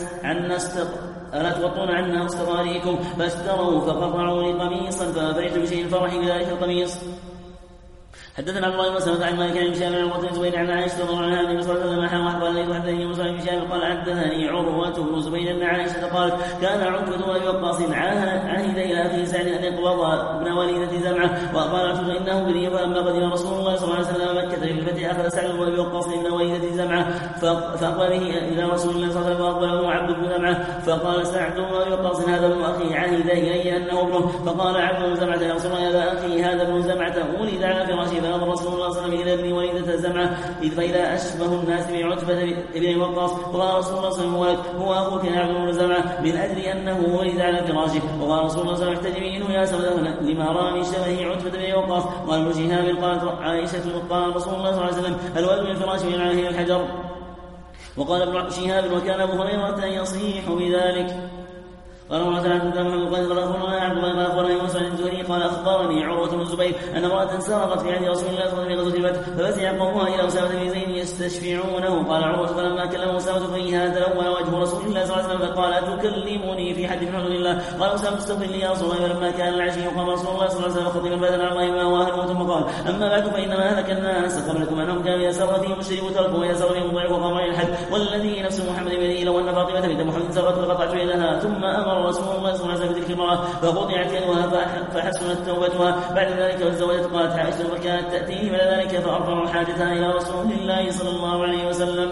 عنا استطاريكم؟ فاشتروا فقطعوا لي قميصا ففرحت بشيء فرحي بذلك القميص. حدثنا عبد الله بن مسعود عن مالك بن شهاب عن عروة بن زبير عن عائشة رضي الله عنها النبي صلى الله عليه وسلم قال: ليس حدثني موسى بن شهاب قال حدثني عروة بن زبير بن عائشة قال: كان عتبة بن أبي وقاص عهد إلى أخيه سعد أن يقبض ابن وليدة زمعة. وقال عتبة: إنه بني. فلما قدم رسول الله صلى الله عليه وسلم مكة في الفتح أخذ سعد بن أبي وقاص ابن وليدة زمعة فأقبل به إلى رسول الله صلى الله عليه وسلم وأقبله عبد بن زمعة. فقال سعد بن أبي وقاص: هذا ابن أخي عهد إلي أنه ابنه. فقال عبد بن زمعة: يا رسول الله هذا أخي هذا ابن زمعة ولد على فراشي. فنظر رسول الله إلى ابن وليدة زمعة فإذا أشبه الناس بعتبة بن وقاص. وقال رسول الله صلى الله عليه وسلم: هو أخوك يا عبد بن زمعة من أجل أنه ولد على فراشه. وقال رسول الله صلى الله عليه وسلم: احتجبي منه يا سودة لما رأى من شبه عتبة بن وقاص. قال ابن شهاب: قالت عائشة: قال رسول الله صلى الله عليه وسلم: الولد من الفراش من عليه الحجر. وقال ابن شهاب: وكان أبو هريرة يصيح بذلك. قال الله تعالى: محمد قال أخبرنا عبد الله قال أخبرني موسى بن الزهري قال: أخبرني عروة بن الزبير أن امرأة سرقت في عهد رسول الله صلى الله عليه وسلم في غزوة الفتح ففزع قومها إلى أسامة بن زيد يستشفعونه. قال عروة: فلما كلمه أسامة فيها تلون وجه رسول الله صلى الله عليه وسلم فقال: أتكلمني في حد من حدود الله؟ قال أسامة: استغفر لي يا رسول الله. فلما كان العشي قام رسول الله صلى الله عليه وسلم خطيبا بدلا على الله ما هو أهله. ثم قال: أما بعد فإنما أهلك الناس قبلكم أنهم كانوا إذا سر فيهم الشريب تركوا وإذا سر فيهم ضعف وقام عليه الحد. والذي نفس محمد بيده لو أن فاطمة بنت محمد سرت لقطعت يدها. ثم أمر رسول الله صلى الله عليه وسلم بتلك المرأة فقطعت يدها فحسنت توبتها. بعد ذلك وتزوجت. قالت عائشة: فكانت تأتيه بعد ذلك فأرفع حاجتها إلى رسول الله صلى الله عليه وسلم.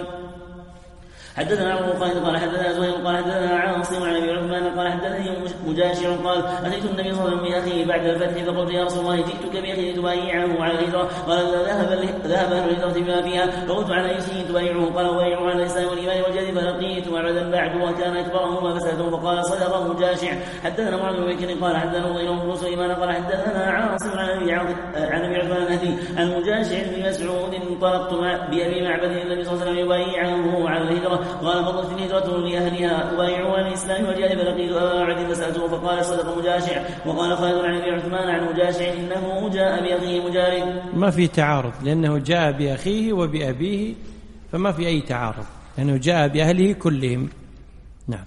حدثنا عمرو خالد قال حدثنا زهير قال حدثنا عاصم عن ابي عثمان قال حدثني مجاشع قال: اتيت النبي صلى الله عليه وسلم باخيه بعد الفتح فقلت: يا رسول الله جئتك باخي تبايعه على الهجره. قال: ذهب اهل الهجره بما فيها. فقلت: على اي شيء تبايعه؟ قال: أبايعه على الاسلام والايمان والجهاد. فلقيت معبدا بعد وكان اكبرهما فسالته فقال: صدق مجاشع. حدثنا معاذ بن بكر قال حدثنا ضير بن سليمان قال حدثنا عاصم عن ابي عثمان النهدي عن مجاشع بن مسعود: انطلقت بابي معبد النبي صلى الله عليه وسلم يبايعه على الهجره. قال: فضلت الهجرة لأهلها أبايعوا على الإسلام والجهاد. فلقيت أبا معبد فسألته فقال: صدق مجاشع. وقال خالد عن أبي عثمان عن مجاشع: إنه جاء بأخيه مجارد. ما في تعارض لأنه جاء بأخيه وبأبيه فما في أي تعارض لأنه جاء بأهله كلهم. نعم.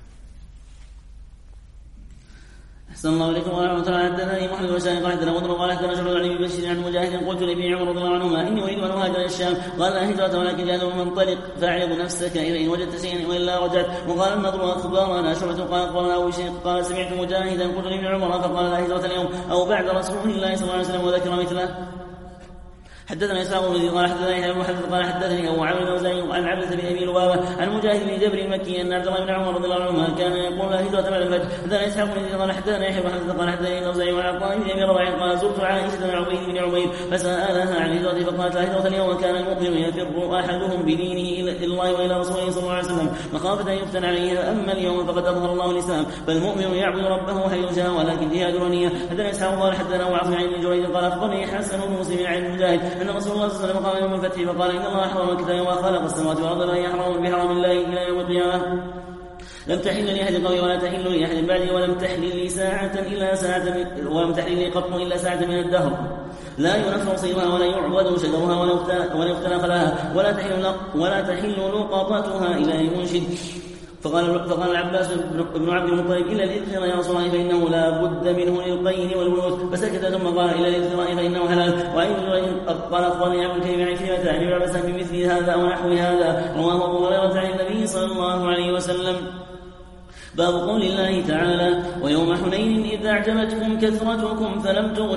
أحسن الله إليكم ورحمة الله. حدثني محمد بن بشار قال حدثنا غندر قال حدثنا شعبة عن ابن بشير عن مجاهد قلت لابن عمر رضي الله عنهما إني أريد أن أهاجر إلى الشام قال لا هجرة ولكن جهاد منطلق فأعرض نفسك إن وجدت شيئا وإلا رجعت. وقال النضر أخبارنا شعبة قال أخبرنا أبو شيخ قال سمعت مجاهدا قلت لابن عمر فقال لا هجرة اليوم أو بعد رسول الله صلى الله عليه وسلم وذكر مثله. حدثنا إسحاق بن قال حدثنا يحيى بن حدث قال حدثني أبو عامر الأوزاعي عن عبدة بن أبي لبابة عن مجاهد بن جبر المكي أن عبد الله بن عمر رضي الله عنهما كان يقول لا هجرة بعد الفجر. حدثنا إسحاق بن قال حدثنا يحيى بن حدث قال حدثني الأوزاعي وعن عطاء بن أبي رباح قال زرت عائشة بن عبيد بن عمير فسألها عن هجرته فقالت لا هجرة اليوم وكان المؤمن يفر أحدهم بدينه إلى الله وإلى رسوله صلى الله عليه وسلم مخافة أن يفتن عليه. أما اليوم فقد أظهر الله الإسلام فالمؤمن يعبد ربه حيث شاء ولكن جهاد ونية. حدثنا إسحاق قال حدثنا وعاصم عن ابن جريج قال أخبرني حسن بن مسلم عن مجاهد أن رسول الله صلى الله عليه وسلم قال يوم الفتح فقال إن الله حرم الكتاب وخلق السماوات والأرض لا يحرم بحرم الله إلى يوم القيامة. لم تحل لأحد قوي ولا تحل لأحد بعدي ولم تحل لي ساعة إلا ساعة ولم تحل لي قط إلا ساعة من الدهر لا ينفع صيدها ولا يعبد شجرها ولا يقتنى خلاها ولا تحل لقطتها إلى منشد. فقال العباس بن عبد المطلب إلا الإذخر يا رسول الله فإنه لا بد منه للقين والبيوت فسكت ثم قال إلا الإذخر فإنه حلال. وعن قال أخبرني عبد الكريم عن كلمة عن ابن عباس بمثل هذا أو نحو هذا رواه أبو هريرة عن النبي صلى الله عليه وسلم. باب قول الله تعالى ويوم حنين إذ أعجبتكم كثرتكم فلم تغن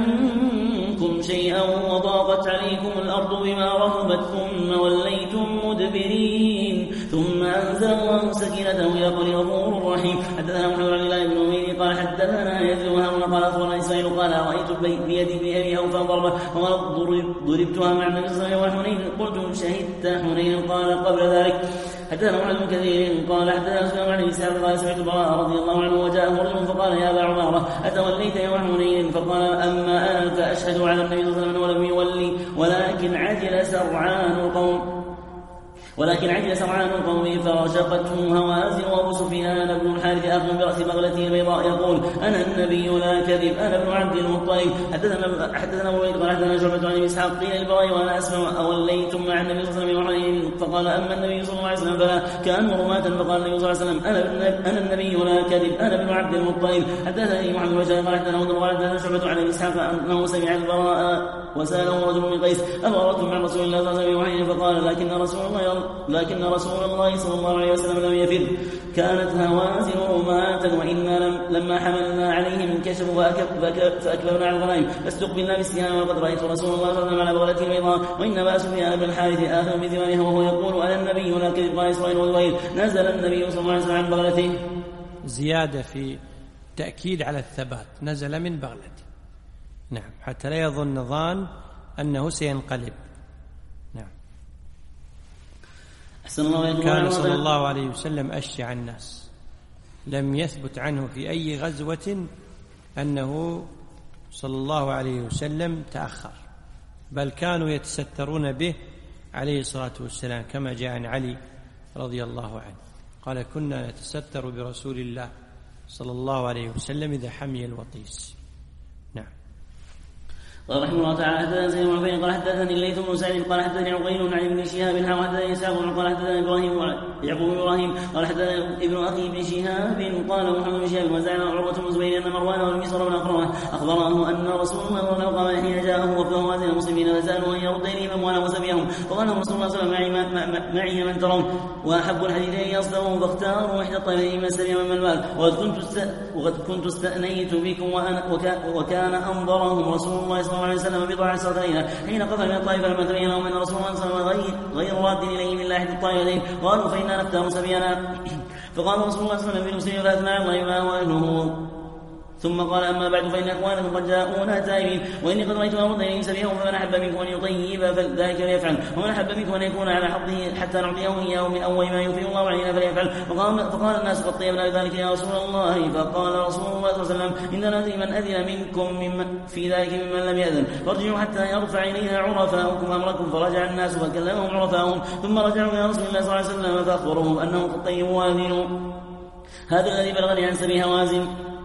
عنكم شيئا وضاقت عليكم الأرض بما رهبت ثم وليتم مدبرين ثم أنزل الله سكينته إلى قول غفور رحيم. حدثنا محمد بن الله بن أمير قال حدثنا يزيد وهارون قال أخبرنا إسرائيل قال رأيت بيد ابن أبي أوفى ضربة وقال ضربتها مع النبي صلى الله عليه وسلم حنين قلت شهدت حنين قال قبل ذلك. حدثنا محمد بن كثير قال حدثنا سفيان عن إسحاق قال سمعت البراء رضي الله عنه وجاءه رجل فقال يا أبا عمارة أتوليت يوم حنين فقال أما أنا فأشهد على النبي صلى الله عليه وسلم ولم يولي ولكن عجل سرعان القوم فرشقته هوازن وابو سفيان بن الحارث اخذ براس بغلته البيضاء يقول انا النبي لا كذب انا ابن عبد المطلب. حدثنا ابو وليد قال حدثنا شعبة عن اسحاق قيل البراء وانا اسمع اوليتم مع النبي صلى الله عليه وسلم فقال اما النبي صلى الله عليه وسلم فلا كانوا رماة فقال النبي صلى الله عليه وسلم انا النبي لا كذب انا ابن عبد المطلب. حدثني محمد بن بشار قال حدثنا غندر قال حدثنا شعبة عن اسحاق انه سمع البراء وساله رجل من قيس أمرتم مع رسول الله صلى الله عليه وسلم فقال لكن رسول الله صلى الله عليه وسلم لم يفر كانت هوازن رماة وإنا لما حملنا عليهم كشفوا فأكبرنا على الغنائم فاستقبلنا بالسهام وقد رأيت رسول الله صلى الله عليه وسلم على بغلته البيضاء وإن أبا سفيان بن الحارث آخر بثمانها وهو يقول أنا النبي لا كذب قال إسرائيل وزبير نزل النبي صلى الله عليه وسلم عن بغلته. زيادة في تأكيد على الثبات نزل من بغلته. نعم حتى لا يظن ظان أنه سينقلب. نعم. كان صلى الله عليه وسلم أشجع الناس لم يثبت عنه في أي غزوة أنه صلى الله عليه وسلم تأخر بل كانوا يتسترون به عليه الصلاة والسلام كما جاء عن علي رضي الله عنه قال كنا نتستر برسول الله صلى الله عليه وسلم إذا حمي الوطيس. نعم. قال رحمه الله تعالى حدثنا زيد بن عبيد قال حدثني الليث بن سعد قال حدثني عقيل عن ابن شهاب حدثني اسحاق قال حدثنا ابراهيم يعقوب بن ابراهيم قال حدثنا ابن اخي ابن شهاب قال محمد بن شهاب وزعم عروة بن زبير ان مروان والمسور بن اخبره ان رسول الله صلى الله عليه وسلم حين جاءه وفده هذين المسلمين فسالوا ان يرد اليهم اموالهم وسبيهم فقال رسول الله صلى الله عليه وسلم معي من ترون واحب الحديثين يصدروا فاختاروا احدى الطيبين من السبيل ومن المال وقد كنت استأنيت بكم وكان انظرهم رسول الله صلى الله عليه وسلم بضع عشرة حين قفل من الطائفة لما تبين لهم ان رسول الله صلى الله عليه وسلم غير راد اليهم الا احدى الطائفتين قالوا فإنا نفتهم سبيانا فقال رسول الله صلى الله عليه وسلم بالمسلمين فأثنى الله ما وأهله ثم قال أما بعد فإن أخوانكم قد جاءونا تائبين وإني قد رأيت أرض إليهم سبيلهم فمن أحب منكم أن يطيب فذلك ليفعل ومن أحب منكم أن يكون على حظه حتى نعطيه إياه من أول ما يوفي الله علينا فليفعل. فقال الناس قد طيبنا بذلك يا رسول الله فقال رسول الله صلى الله عليه وسلم إننا ندري من أذن منكم في ذلك ممن لم يأذن فارجعوا حتى يرفع إلينا عرفاؤكم أمركم. فرجع الناس فكلمهم عرفاؤهم ثم رجعوا إلى رسول الله صلى الله عليه وسلم فأخبرهم أنهم قد طيبوا وأذنوا. هذا الذي بلغني عن سبي هوازن.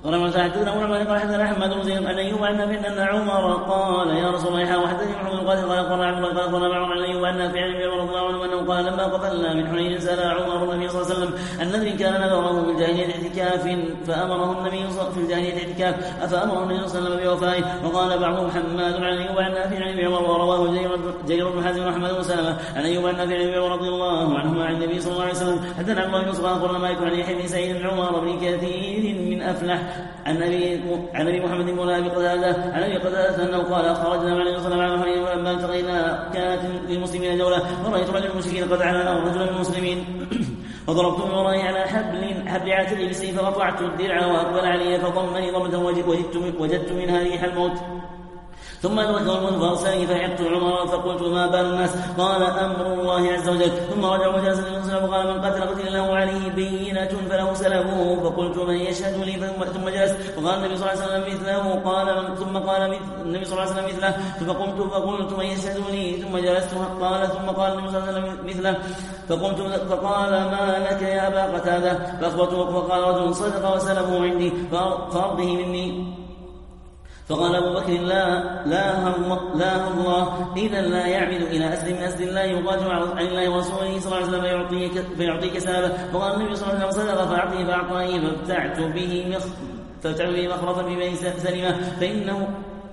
ورحمة حدثنا أبو عمر قال حدثنا أحمد بن زيد عن أيوب عن نافع أن عمر قال يا رسول الله وحدثني محمد القاسم قال قال عبد الله قال قال عمر عن أيوب عن نافع عن عمر رضي الله عنه أنه قال لما قفلنا من حنين سأل عمر النبي صلى الله عليه وسلم عن نذر كان نذره في الجاهلية اعتكاف فأمره النبي في الجاهلية اعتكاف أفأمره النبي صلى الله عليه وسلم بوفائه. وقال بعضهم حماد عن أيوب عن نافع عن عمر ورواه جرير بن حازم وأحمد بن سلمة عن أيوب عن نافع عن عمر رضي الله عنهما عن النبي صلى الله عليه وسلم. حدثنا عبد الله بن صباح قال مالك عن يحيى بن سعيد بن عمر بن كثير من أفلح عن أبي محمد بن أبي قتادة عن أبي قتادة أنه قال خرجنا مع النبي صلى الله عليه وسلم ولما التقينا كانت للمسلمين جولة ورأيت رجل المشركين قد على رجلا من المسلمين فضربت من ورائي على حبل عاتقي بالسيف فقطعت الدرع وأقبل علي فضمني ضمة وجدت منها ريح الموت ثم أدركه الموت فأرسلني فعقت عمر فقلت ما بال الناس قال أمر الله عز وجل. ثم رجع وجلس النبي صلى الله عليه وسلم فقال من قتل له عليه بينة فله سلبه فقلت من يشهد لي ثم جلس فقال النبي صلى الله عليه وسلم مثله ثم قال النبي صلى الله عليه وسلم مثله ثم قمت فقلت من يشهد لي ثم جلست ثم قال النبي صلى الله عليه وسلم مثله فقمت فقال ما لك يا أبا قتادة فأخبرته فقال رجل صدق وسلبه عندي فأرضه مني. فقال أبو بكر لا الله إذا لا يعمد إلى أسد من أسد الله يقاتل عن الله ورسوله صلى الله عليه وسلم فيعطيك سلبه. فقال النبي صلى الله عليه وسلم صدق فأعطاني فابتعت به مخرفا ببني سلمة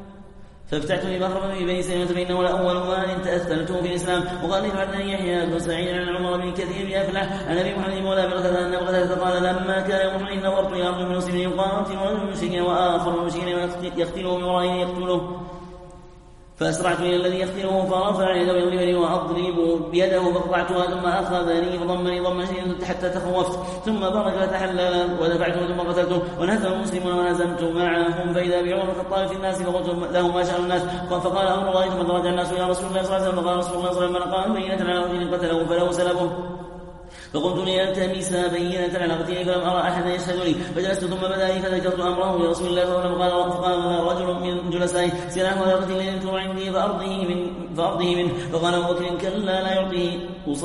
فإنه لأول مال تأثرته في الإسلام. وقال لي حدثني يحيى بن سعيد عن عمر بن كثير بن أفلح عن أبي محمد بن أبي قتادة أنه قال لما كان يوم حنين نظرت إلى رجل من المسلمين يقاتل رجل من المشركين وآخر من المشركين يقتله من ورائه يقتله فأسرعت إلى الذي يقتله فرفع يده يضربني وأضرب بيده فقطعتها ثم أخذني فضمني ضما شديدا حتى تخوفت ثم برك فتحلل ودفعته ثم قتلته. ونهزم المسلمون ونهزمت معهم فإذا بعمر الخطاب في الناس فقلت له ما شأن الناس فقال أمر الله ثم خرج الناس إلى رسول الله صلى الله عليه وسلم فقال رسول الله صلى الله عليه وسلم من قال بينة على رجل قتله فله سلبه فقلت لألتمس بينة على قتله فلم أرى أحدا يشهد لي فجلست ثم بدأ لي فذكرت أمره لرسول الله صلى الله عليه وسلم فقال رجل من جلسائه سلام ولا قتل ينكر عندي فأرضه منه. فقال أبو بكر كلا لا يعطيه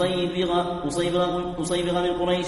أصيبغ من قريش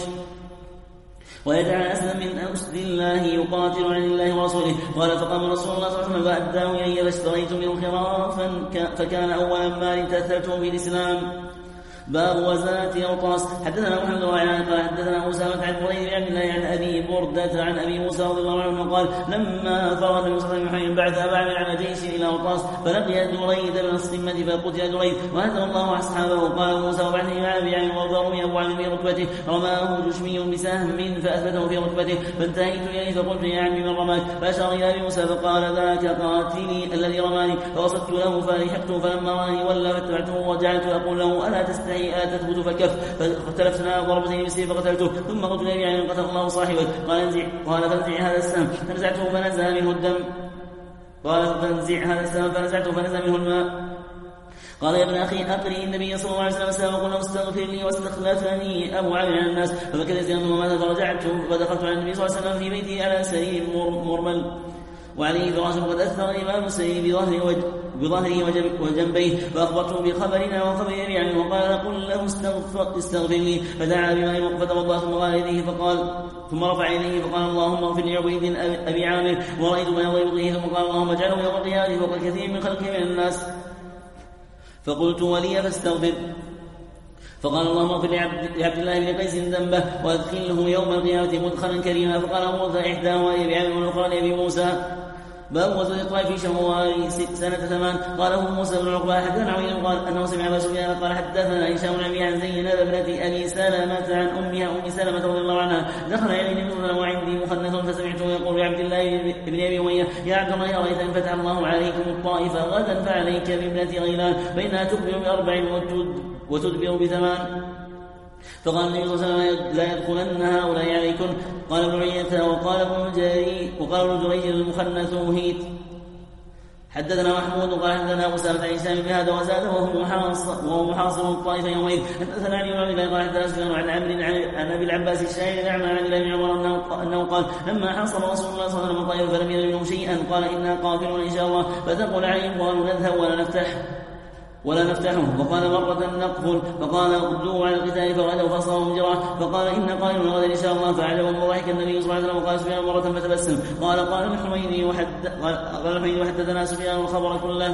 ويجعل أسدا من أسد الله يقاتل عن الله ورسوله. قال فقام رسول الله صلى الله عليه وسلم فأداه إلي فاشتريت منه خرافا فكان أول مال تأثرته في الإسلام. باب وزنة أوطاس. حدثنا محمد بن رعيان قال حدثنا أسامة عن بريد بن عبد الله عن أبي بردة عن أبي موسى رضي الله عنه قال لما فرغ النبي صلى الله عليه وسلم بعث أبا عامر على جيش إلى أوطاس فلقي دريد بن الصمة فقتل دريد وهزم الله أصحابه. قال موسى وبعثني مع أبي عامر وضربني أبو عامر في رتبته رماه جشمي بسهم فأثبته في رتبته فانتهيت إليه فقلت يا عمي من رماك فأشار إلى أبي موسى فقال ذاك قاتلي الذي رماني فوصدت له فلحقته فلما راني ولا فاتبعته وجعلت أقول له ألا تستحي ألا تثبت فكف فاختلفتنا ضربتين بالسيف فقتلته ثم قلت لأبي عامر قتل الله صاحبك قال فانزع هذا السهم فنزعته فنزل منه الدم قال فانزع هذا السهم فنزعته فنزل منه الماء. قال يا ابن أخي أقرئ النبي صلى الله عليه وسلم السلام وقل له استغفر لي واستخلفني أبو عامر عن الناس فبكت زينب ثم مات فرجعت فدخلت على النبي صلى الله عليه وسلم في بيته على سرير مرمل وعليه فراش قد أثر الإمام السرير بظهره وجنبيه فأخبرته بخبرنا وخبر يعني وقال قل له استغفر لي فدعا بماء فتوضأ ثم قال يديه ثم رفع يديه فقال اللهم اغفر لعبيد أبي عامر ورأيت ما يضيبه ثم قال اللهم اجعله يوم القيامة فوق الكثير من خلقه من الناس فقلت ولي فاستغفر فقال اللهم اغفر لعبد الله بن قيس ذنبه وادخله يوم القيامة مدخلا كريما. فقال موسى إحداهما لأبي عامر والأخرى لأبي موسى. باب غزوة الطائف في شوال سنة 8. قال ابو موسى بن عقبة حدثنا عويل قال انه سمع ابا سفيان قال حدثنا هشام بن ابي عن زينب ابنة ابي سلمة عن امها ام سلمة رضي الله عنها دخل عليه النبي صلى الله عليه وسلم وعندي مخنث فسمعته يقول لعبد الله بن ابي اميه يا عبد الله ارايت ان فتح الله عليكم الطائف غدا فعليك بابنة غيلان فانها تقبل ب4 وتدبر ب8. فقال النبي صلى الله عليه وسلم لا يدخلن هؤلاء عليكم. قال ابن عيينة وقال ابن جريج المخنث هيت. حدثنا محمود قال حدثنا أسامة عن هشام بهذا وزاد وهو محاصر الطائف يومئذ. حدثنا علي بن عبد الله قال حدثنا سفيان عن عمرو عن ابي العباس الشاعري نعم عن الله بن عمر انه قال لما حاصر رسول الله صلى الله عليه وسلم الطائف فلم يرد منهم شيئا قال انا قافلون ان شاء الله فتقول عليهم قالوا نذهب ولا نفتح. ولا نفتحه. وقال مرة نقفل، فقال اغدوا على القتال فغدوا فأصابهم جراح، فقال إن قائل غدا إن شاء الله، فأعجبهم وضحك النبي صلى الله عليه وسلم. وقال سفيان مرة فتبسم. قال الحميدي وحدثنا سفيان الخبر كله.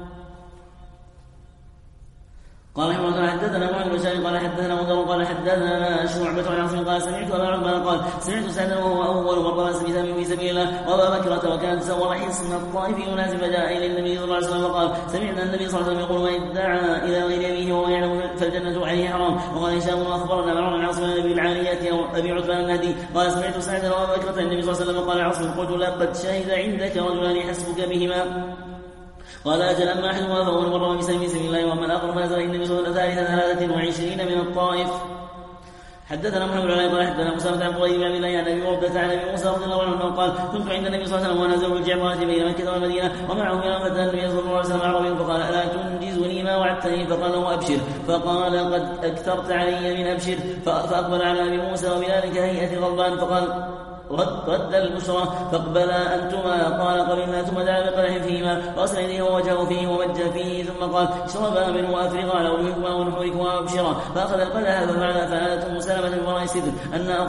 قال رحمه الله حدثنا معاذ بن هشام قال حدثنا مدر قال حدثنا شعبة عن عاصم قال سمعت أبا عثمان قال سمعت سعدا وهو أول من رمى بسهم في سبيل الله وأبا بكرة وكانت سور حصن الطائف يناس فجاء إلى النبي صلى الله عليه وسلم وقال سمعنا النبي صلى الله عليه وسلم يقول من ادعى إلى غير أبيه وهو يعلم فالجنة عليه حرام. وقال هشام وأخبرنا معمر بن عاصم بن أبي العالية أو أبي عثمان النهدي قال سمعت سعدا وأبا بكرة النبي صلى الله عليه وسلم قال عاصم قلت لقد شهد عندك رجلان حسبك بهما قال أجل أما أحدهما فهو المرمى بسهم سبيل الله وأما الآخر فنزل النبي صلى الله عليه وسلم 23 من الطائف. حدثنا محمد بن علي قال حدثنا موسى بن عبد الله بن الله عن ابي عبده عن ابي موسى رضي الله عنه قال كنت عند النبي صلى الله عليه وسلم ونازل الجعرات بين مكه والمدينه ومعه كلام فتى النبي صلى الله عليه وسلم عربي فقال الا تنجزني ما وعدتني فقال له ابشر فقال قد اكثرت علي من ابشر فاقبل على ابي موسى وبذلك هيئه غضبان فقال رد البشرى فاقبلا أنتما قال قبلنا ثم دعا بقدح فيهما وأسر إليه ووجهه فيه ومج فيه ثم قال اشربا منه وأفرغا على وجوهكما ونحوركما وابشرا فأخذ القدح ففعلت أم سلمة بن وراء سدر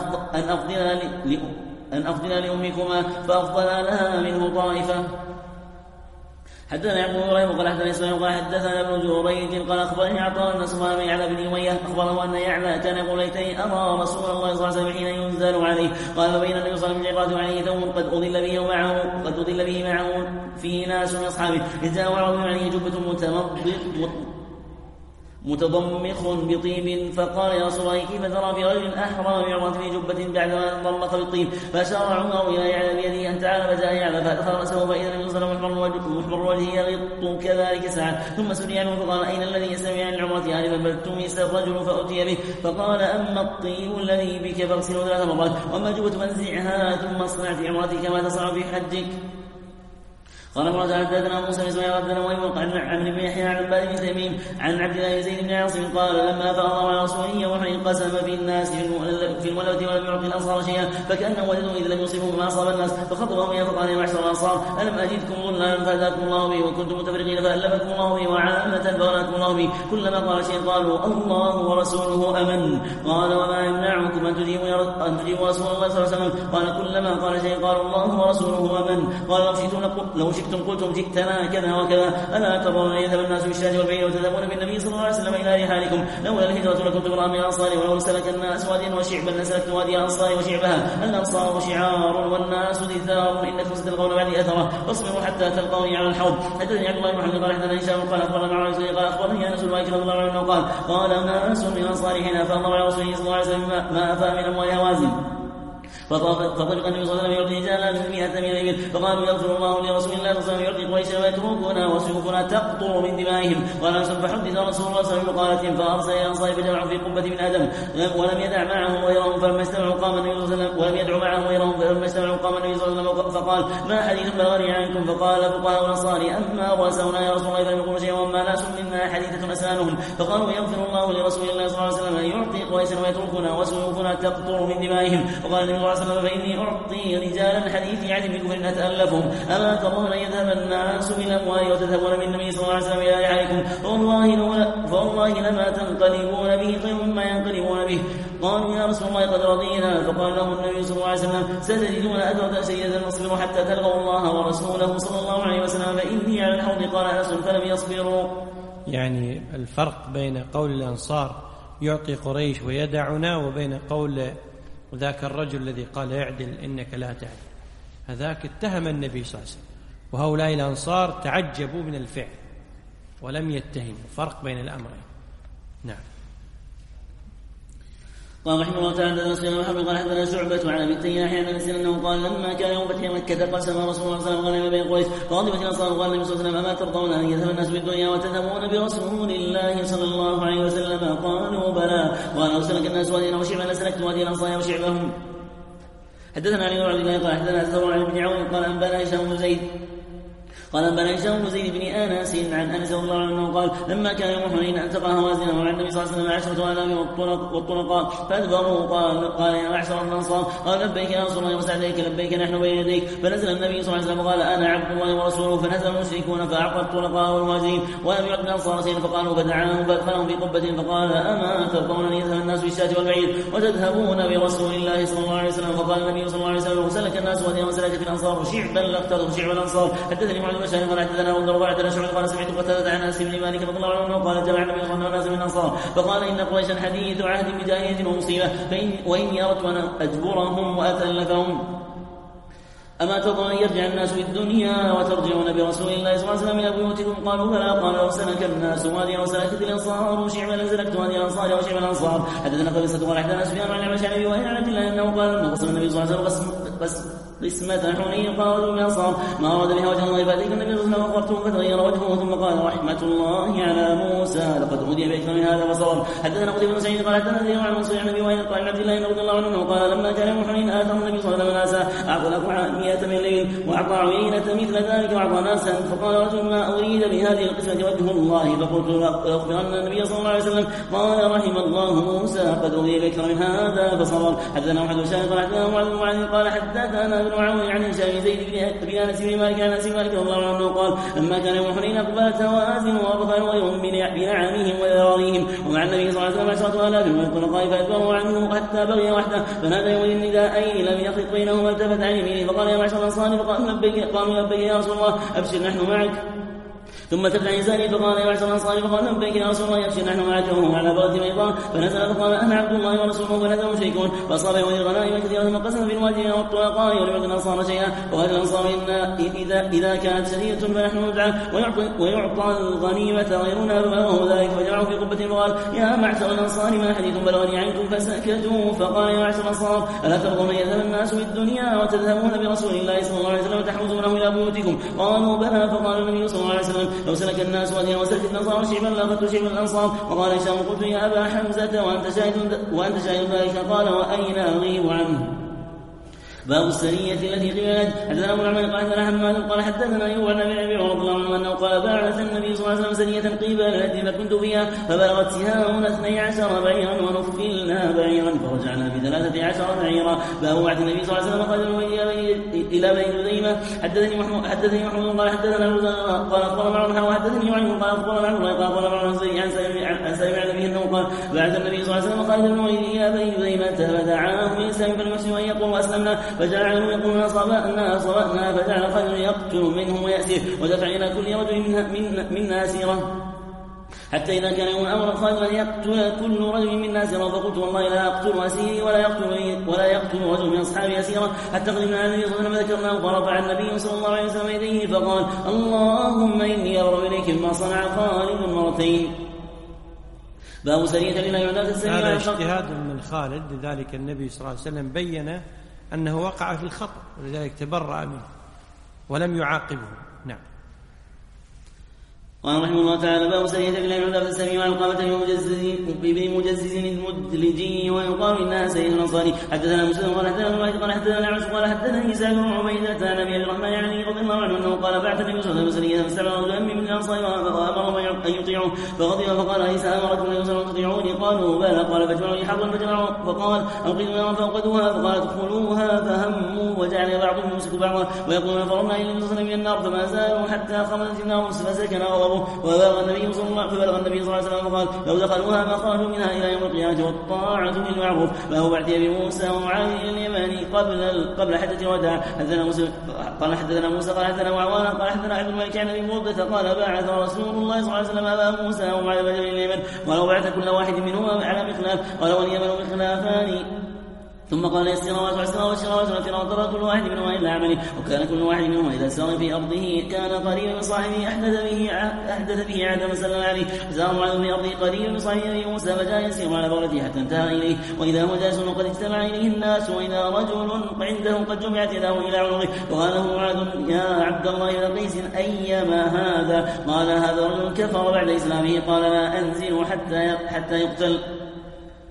أن أفضل لأمكما فأفضلا لها منه طائفة. حدثنا يعقوب بن ابراهيم قال حدثنا اسماعيل قال حدثنا ابن جريج قال اخبرني عطاء ان سفيان يعلى بن اميه اخبره ان يعلى كان يقول ليتني ارى رسول الله صلى الله عليه وسلم حين ينزل عليه قال فبين النبي صلى الله عليه وسلم عليه ثوب قد اضل به معه فيه ناس من اصحابه اذ جاء وعرض عليه جبه متضمخ بطيب فقال يا رسول الله كيف ترى في رجل احرم بعمرة في جبة بعدما انضمخ بالطيب فاشار عمر الى يعلى بيده ان تعالى فجاء يعلى فادخل راسه فاذا النبي صلى الله عليه وسلم محمر وجهه يغط كذلك ساعه ثم سري عنه فقال اين الذي يستمع عن العمرة انفا فالتمس الرجل فاتي به فقال اما الطيب الذي بك فاغسله 3 مرات واما الجبة فانزعها ثم اصنع في عمرتك كما تصنع في حجك. قال مرة حدثنا موسى بن اسماعيل حدثنا وهيب عن عمرو بن يحيى عن عباد بن تميم عن عبد الله بن زيد بن عاصم قال لما فاض على رسوله وحي قسم في الناس في المولوة ولم يعطي الانصار شيئا فكانه وجدوا اذا لم يصيبوا ما اصاب الناس فخطبهم اياه فقال يا معشر الانصار الم اجدكم ضلالا فهداكم الله به وكنتم متفرقين فالفكم الله به وعامة فغناكم الله به كلما قال شيء قالوا الله ورسوله امن. قال وما يمنعكم ان تجيبوا رسول الله صلى الله عليه وسلم قال كلما قال شيء قالوا الله ورسوله امن. قال لو شئتم قلتم جئتنا كذا وكذا الا ترون ان يذهب الناس بالشاة والبعير وتذهبون بالنبي صلى الله عليه وسلم الى رحالكم لولا الهجرة لكنتم امرا من الانصار ولو سلك الناس واديا وشعبا لسلكت وادي الانصار وشعبها الانصار شعار والناس دثار انكم ستلقون بعدي اثره واصبروا حتى تلقوني على الحوض. حدثني عبد الله بن محمد قال حدثنا هشام قال اخبرنا مع رسول قال اخبرني انس بن مالك رضي الله عنه قال ناس من الانصار حين افاض على رسول الله صلى الله عليه وسلم ما افاء من اموال هوازن فطلق النبي صلى الله عليه وسلم يعطي رجالا 100 من الابل فقالوا يغفر الله لرسول الله صلى الله عليه وسلم يعطي قريشا ويتركنا وسيوفنا تقطر من دمائهم. قال انس فحدث رسول الله صلى الله عليه وسلم بقالتهم فارسل الى الانصار فجمعوا في قبه من ادم ولم يدع معهم غيرهم فلما اجتمعوا قام النبي صلى الله عليه وسلم ولم يدع معهم غيرهم فلما اجتمعوا قام النبي صلى الله عليه وسلم فقال ما حديث بلغني عنكم فقال فقهاء الانصار اما رؤساؤنا يا رسول الله فلم يقولوا شيئا واما ناس منا حديثه اسنانهم فقالوا يغفر الله لرسول الله صلى الله عليه وسلم ان يعطي قريشا ويتركنا وسيوفنا تقطر من دمائهم. وقال النبي صلى الله عليه وسلم فاني اعطي رجالا حديث عهد بكفر اتالفهم اما ترون ان يذهب الناس بالاموال وتذهبون من النبي صلى الله عليه وسلم الى رحالكم فوالله لما تنقلبون به خير مما ينقلبون به. قالوا يا رسول الله قد رضينا فقال له النبي صلى الله عليه وسلم ستجدون أدرة شيئا اصبروا حتى تلقوا الله ورسوله صلى الله عليه وسلم فإني على الحوض قال أنس فلم يصبروا. يعني الفرق بين قول الأنصار يعطي قريش ويدعنا وبين قول ذاك الرجل الذي قال اعدل إنك لا تعدل هذاك اتهم النبي صلى الله عليه وسلم وهؤلاء الأنصار تعجبوا من الفعل ولم يتهموا. فرق بين الأمرين. نعم. قال رحمه الله تعالى حدثنا سفيان بن حرب قال حدثنا شعبة عن ابي التيمية احيانا نسير انه قال لما كان يوم فتح مكة قسم رسول الله صلى الله عليه وسلم غنم بين قريش فغضبت الانصار قال النبي صلى الله عليه وسلم اما ترضون ان يذهب الناس بالدنيا وتذهبون برسول الله صلى الله عليه وسلم قالوا بلى قال لو سلك الناس وادينا وشعبا لسلكت وادي الانصار وشعبهم. حدثنا علي بن عبد الله قال حدثنا الزهري عن ابن عون قال انبانا هشام بن زيد قال أنبأنا هشام بن زيد بن أنس عن أنس رضي الله عنه قال لما كان يوم حنين ألتقى هوازن وعن النبي صلى الله عليه وسلم 10,000 والطلقاء فأدبروا قال يا معشر الأنصار قال لبيك يا رسول الله وسعديك لبيك نحن بين يديك فنزل النبي صلى الله عليه وسلم قال أنا عبد الله ورسوله فنزل المشركون فأعطى الطلقاء والمهاجرين ولم يعد الأنصار شيئا فقالوا فدعاهم فأدخلهم في قبة فقال أما ترضون أن يذهب الناس بالشاة والبعير وتذهبون برسول الله صلى الله عليه وسلم فقال النبي صلى الله عليه وسلم وسلك الناس وهديهم وسلكت الأنصار شعبا لاخترت شعب الأنصار حدثني معاذ بن شهر قال حدثنا أبو الدرداء حدثنا شعبة قال سمعت قتادة عن أنس بن مالك رضي الله عنه قال جمع النبي صلى الله عليه وسلم من الأنصار فقال إن قريشا حديث عهد بجاهلية ومصيبة وإني أردت أن أجبرهم وأتلفهم أما ترضون أن يرجع الناس بالدنيا وترجعون برسول الله صلى الله عليه وسلم إلى بيوتكم قالوا بلى قال لو سلك الناس واديا وسلكت الأنصار وشعبا لسلكت وادي الأنصار وشعب الأنصار حدثنا قبيصة قال حدثنا سفيان عن الأعمش عن أبي وائل عن عبد الله أنه قال لما قسم النبي صلى الله عليه وسلم قسمة حنين قال رجل من الأنصار ما أراد بها وجه الله فأتيك النبي صلى الله عليه وسلم وأخبرته فتغير وجهه ثم قال رحمة الله على موسى لقد أودي بأكثر من هذا وصبر حدثنا قتيبة بن سعيد قال حدثنا زيد عن منصور عن أبي وائل قال عن عبد الله رضي الله عنه قال لما كان يوم حنين آثر النبي صلى الله عليه وسلم ناسا أعطى لكم 100 من الليل وأعطى عيينة مثل ذلك وأعطى ناسا فقال رجل ما أريد بهذه القسمة وجه الله فقلت لأخبرن النبي صلى الله عليه وسلم قال رحم الله موسى قد أودي بأكثر من هذا فصبر حدثنا محمد بن شاهد قال حدثنا معاذ بن معاذ قال حدثنا ابن عون عن هشام زيد بن أنس بن مالك عن أنس بن مالك رضي الله عنه قال لما كان يوم حنين أقبلت هوازن وأبطال غيرهم بنعامهم وذراريهم ومع النبي صلى الله عليه وسلم 10,000 من الطلقاء فأدبروا عنه حتى بغي وحده فنادى يوم النداءين لم يخط بينهما التفت عن يمينه فقال يا معشر الأنصار قالوا لبيك يا رسول الله أبشر نحن معك ثم تبع يساري فقال يا معشر الأنصار فقال لبيك يا رسول الله يبشر نحن معك وهو على بغد بيضاء فنزل فقال أنا عبد الله ورسوله فنزل مشركون فأصاب يوم الغنائم كثيرا ثم قسم في المهاجرين والطلقاء ولم يكن الأنصار شيئا وقال الأنصار إذا كانت شديدة فنحن ندعى ويعطى الغنيمة غيرنا فبلغه ذلك فجمعوا في قبة فقال يا معشر الأنصار ما حديث بلغني عنكم فسكتوا فقال يا معشر الأنصار ألا ترضون أن يذهب الناس بالدنيا وتذهبون برسول الله صلى الله عليه وسلم وتحوزونه إلى بيوتكم قالوا بلى فقال النبي صلى الله عليه وسلم لو سلك الناس واديا وسلكت الأنصار شعبا لأخذت شعب الأنصار وقال هشام قلت يا أبا حمزة وأنت شاهد ذلك قال وأين أغيب عنه باب السرية التي قيلت حدثنا أبو العمل قال حدثنا حماد قال حدثنا أيوب عن أبي عمر رضي الله عنه أنه قال بعث النبي صلى الله عليه وسلم سرية قبل التي كنت فيها فبلغت سهام 12 بعيرا ونفلنا بعيرا فرجعنا ب13 بعيرا باب بعث النبي صلى الله عليه وسلم قال إلى بني جذيمة حدثني محمود قال حدثنا قال أخبرنا عنها وحدثني عنه قال أخبرنا عنه قال أخبرنا عنه عن سلم عن أبيه أنه قال بعث النبي صلى الله عليه وسلم قال إلى بني جذيمة فدعاهم الإسلام فالمسلم أن يقول وأسلمنا فجعلوا يقولون أصابنا فجعل خير يقتل منهم ويأسر ودفع إلى كل رجل منا أسيرا حتى إذا كان يوم الأمر خالد أن يقتل كل رجل منا أسيرا فقلت والله لا أقتل أسيري ولا يقتل رجل من أصحابي أسيرا حتى قدمنا على النبي صلى الله عليه وسلم ذكرناه فرفع النبي صلى الله عليه وسلم يديه فقال اللهم إني أبرأ إليك ما صنع خالد مرتين. باب سرية لله يعداد السرية هذا اجتهاد من خالد لذلك النبي صلى الله عليه وسلم بين أنه وقع في الخطأ ولذلك تبرأ منه ولم يعاقبه. نعم. قال رحمه الله تعالى باب سرية لله يعداد السرية والقامة بابن مجزز المدلجي ويقال إنها سيد الأنصاري حدثنا مسلم قال حدثنا الواحد قال حدثنا عمش قال حدثني سعد بن عبيدة عن أبي الرحمن يعني رضي الله عنه أنه قال بعث النبي صلى الله عليه وسلم سرية فاستعمل رجلا من الأنصار وأمرهم أن يطيعوه فغضب فقال أليس أمركم النبي صلى الله عليه وسلم تطيعوني قالوا بلى قال فاجمعوا لي حربا فجمعوا فقال أوقدوا نارا فأوقدوها فقال ادخلوها فهموا وجعل بعضهم يمسك بعضا ويقولون فررنا إلى النبي صلى الله عليه وسلم من النار فما زالوا حتى خرجت النار فسكن غضبه فبلغ النبي صلى الله عليه وسلم فقال لو دخلوها ما خرجوا منها إلى يوم القيامة والطاعة بالمعروف فهو بعد أبي موسى ومعاذ اليماني قبل حجة الوداع قال حدثنا موسى قال حدثنا وعوانا قال حدثنا عبد الملك عن أبي بردة قال بعث رسول الله صلى الله عليه وسلم أبا موسى ومعاذ بن اليمن ولو بعث كل واحد منهما على مخلاف قال واليمن مخلافان ثم قال السراوات والشراوات والفراط كل واحد منهما إلا عمله وكان كل واحد منهما إذا سار في أرضه كان قريبا من صاحبه أحدث به عهدا وسلم عليه فسار معاذ في أرضه قريبا من صاحبه موسى فجاء يسير على بغلته حتى انتهى إليه وإذا هو جالس وقد اجتمع إليه الناس وإذا رجل عنده قد جمعت يداه إلى عنقه وقال له معاذ يا عبد الله بن قيس أيما هذا قال هذا رجل كفر بعد إسلامه قال لا أنزل حتى يقتل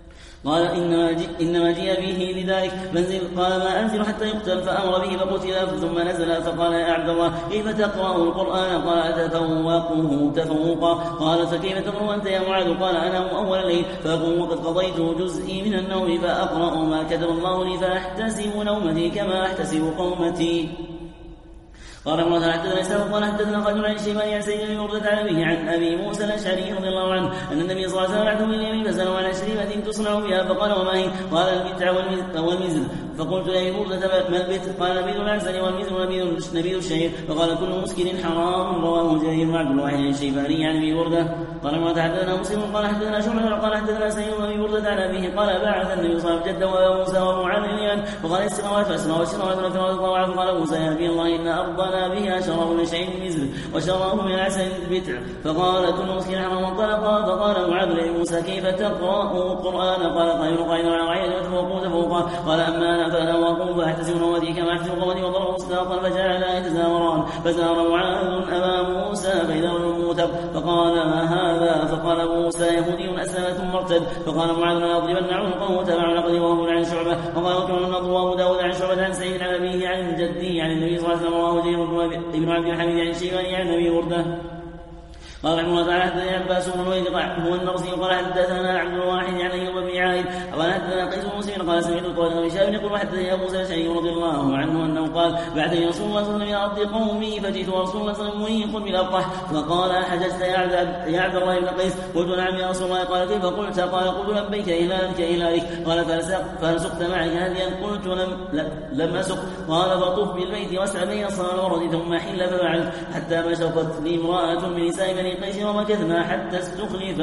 قال إنما جاء به لذلك فانزل. قال ما أنزل حتى يقتل فأمر به فقتل ثم نزل فقال يا عبد الله كيف تقرأ القرآن؟ قال أتفوقه تفوقا. قال فكيف تقرأ أنت يا معاذ؟ قال أنا أول الليل فأقوم وقد قضيت جزئي من النوم فأقرأ ما كتب الله لي فأحتسب نومتي كما أحتسب قومتي. قال رحمه حدثنا إسحاق قال حدثنا خالد عن الشيباني عن سيد بن بردة عن أبيه عن أبي موسى الأشعري رضي الله عنه أن النبي صلى الله عليه وسلم بعثه باليمين فسأله عن شريبة تصنع بها فقال وما هي؟ قال البتع والمزر. فقلت لأبي بردة ما البتع؟ قال نبيذ العسل والمزر نبيذ الشعير. فقال كل مسكر حرام. رواه جرير وعبد الواحد عن الشيباني عن أبي بردة. قال رحمه حدثنا مسلم قال حدثنا شعبة قال حدثنا سيد بن أبي بردة عن أبيه قال بعث النبي صلى الله عليه وسلم جده وأبو موسى ومعاذ بن اليمن فقال السماوات فالسماوات والسماوات فقال موسى يا نبي الله إن أرضنا بها شراب من شيء المزر وشراب من العسل البتع. فقال كل مسكين حرام. وانطلقا فقال معاذ لموسى كيف تقرأ القرآن؟ قال قائل قائل وعيد وتفوقوا تفوقا. قال أما أنا فأنا واقوم فأحتسب نومتي كما أحتسب قومتي وضربوا صداقا فجعلا يتزاوران. فزار معاذ أبا موسى فإذا الموتر فقال ما هذا؟ فقال موسى يهودي أسلم ثم ارتد. فقال معاذ لأضربن عنقه وتبع لقد وهو عن شعبة. وقال وكان النضر وأبو داود عن شعبة عن سعيد عن أبيه عن جده عن النبي صلى الله عليه وسلم رواه جرير ابن عبد الحميد عن الشيباني عن أبي بردة. قال رحمه الله تعالى حدثنا عباس بن الوليد هو النرسي قال حدثنا عبد الواحد عن أيوب بن عائد قال حدثنا قيس بن مسلم قال سمعت طارق بن شهاب يقول حدثني أبو موسى الأشعري رضي الله عنه أنه قال بعثني رسول الله صلى الله عليه وسلم إلى أرض قومي فجئت رسول الله صلى الله عليه وسلم بالأبطح فقال حججت يا عبد الله بن قيس؟ قلت نعم يا رسول الله. قال كيف قلت؟ قال قلت لبيك إهلالك. قال فسقت معك هديا؟ قلت لم أسق. قال فطف بالبيت واسعى بين الصلاة والورد ثم حل ففعلت حتى مشقت لي امرأة من نساء بني قيس ومكثنا حتى استخلف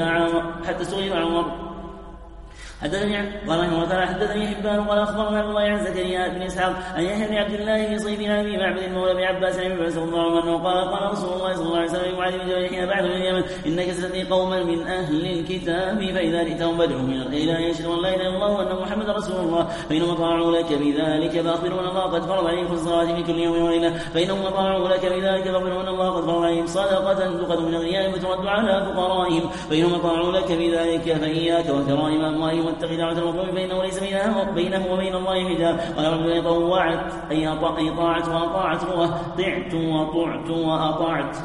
عمر. قال رحمه الله حدثني حبان قال اخبرنا عبد الله عن زكريا بن اسحاق ان يحيى بن عبد الله بن صيف عن ابي معبد المولى بن عباس عن ابن رضي الله عنه قال رسول الله صلى الله عليه وسلم لمعاذ بن جبل حين بعث من اليمن انك ستاتي قوما من اهل الكتاب فاذا جئتهم فادعوا من الى ان يشهدوا ان لا اله الا الله وان محمدا رسول الله فانهم اطاعوا لك بذلك فاخبروا ان الله قد فرض عليهم الصلاه في كل يوم وليله فانهم اطاعوا لك بذلك فاخبروا ان الله قد فرض عليهم صدقه تؤخذ من اغنيائهم وترد على فقرائهم فانهم اطاعوا لك بذلك فاياك وكرائم اموالهم واتق دعوه المظلوم فإنه ليس بينه وبين الله حجاب. قال ربنا طوعت أي طاعت وأطاعت وطعت وطعت وأطعت.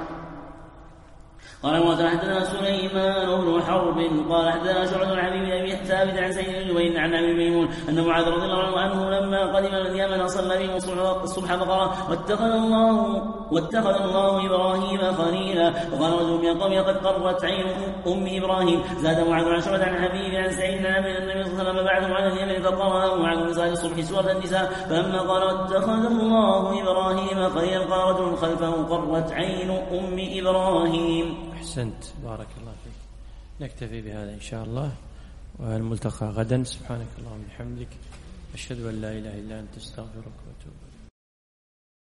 قال وحدثنا سليمان بن حرب قال حدثنا شعبة عن أبي ثابت عن سيد بن جبير عن أبي ميمون أن معاذ رضي الله عنه لما قدم اليمن صلى بهم الصبح فقال واتخذ الله إبراهيم خليلا. وقال رجل من القوم قد قرت عين أم إبراهيم. زاد معاذ عن شعبة عن حبيب عن سعيد عن النبي صلى الله عليه وسلم بعثه على اليمن فقرأ معاذ من صلاة الصبح سورة النساء فلما قال واتخذ الله إبراهيم خليلا قال رجل خلفه قرت عين أم إبراهيم. أحسنت بارك الله فيك. نكتفي بهذا إن شاء الله والملتقى غدا. سبحانك اللهم وبحمدك أشهد أن لا إله إلا أنت أستغفرك وأتوب إليك.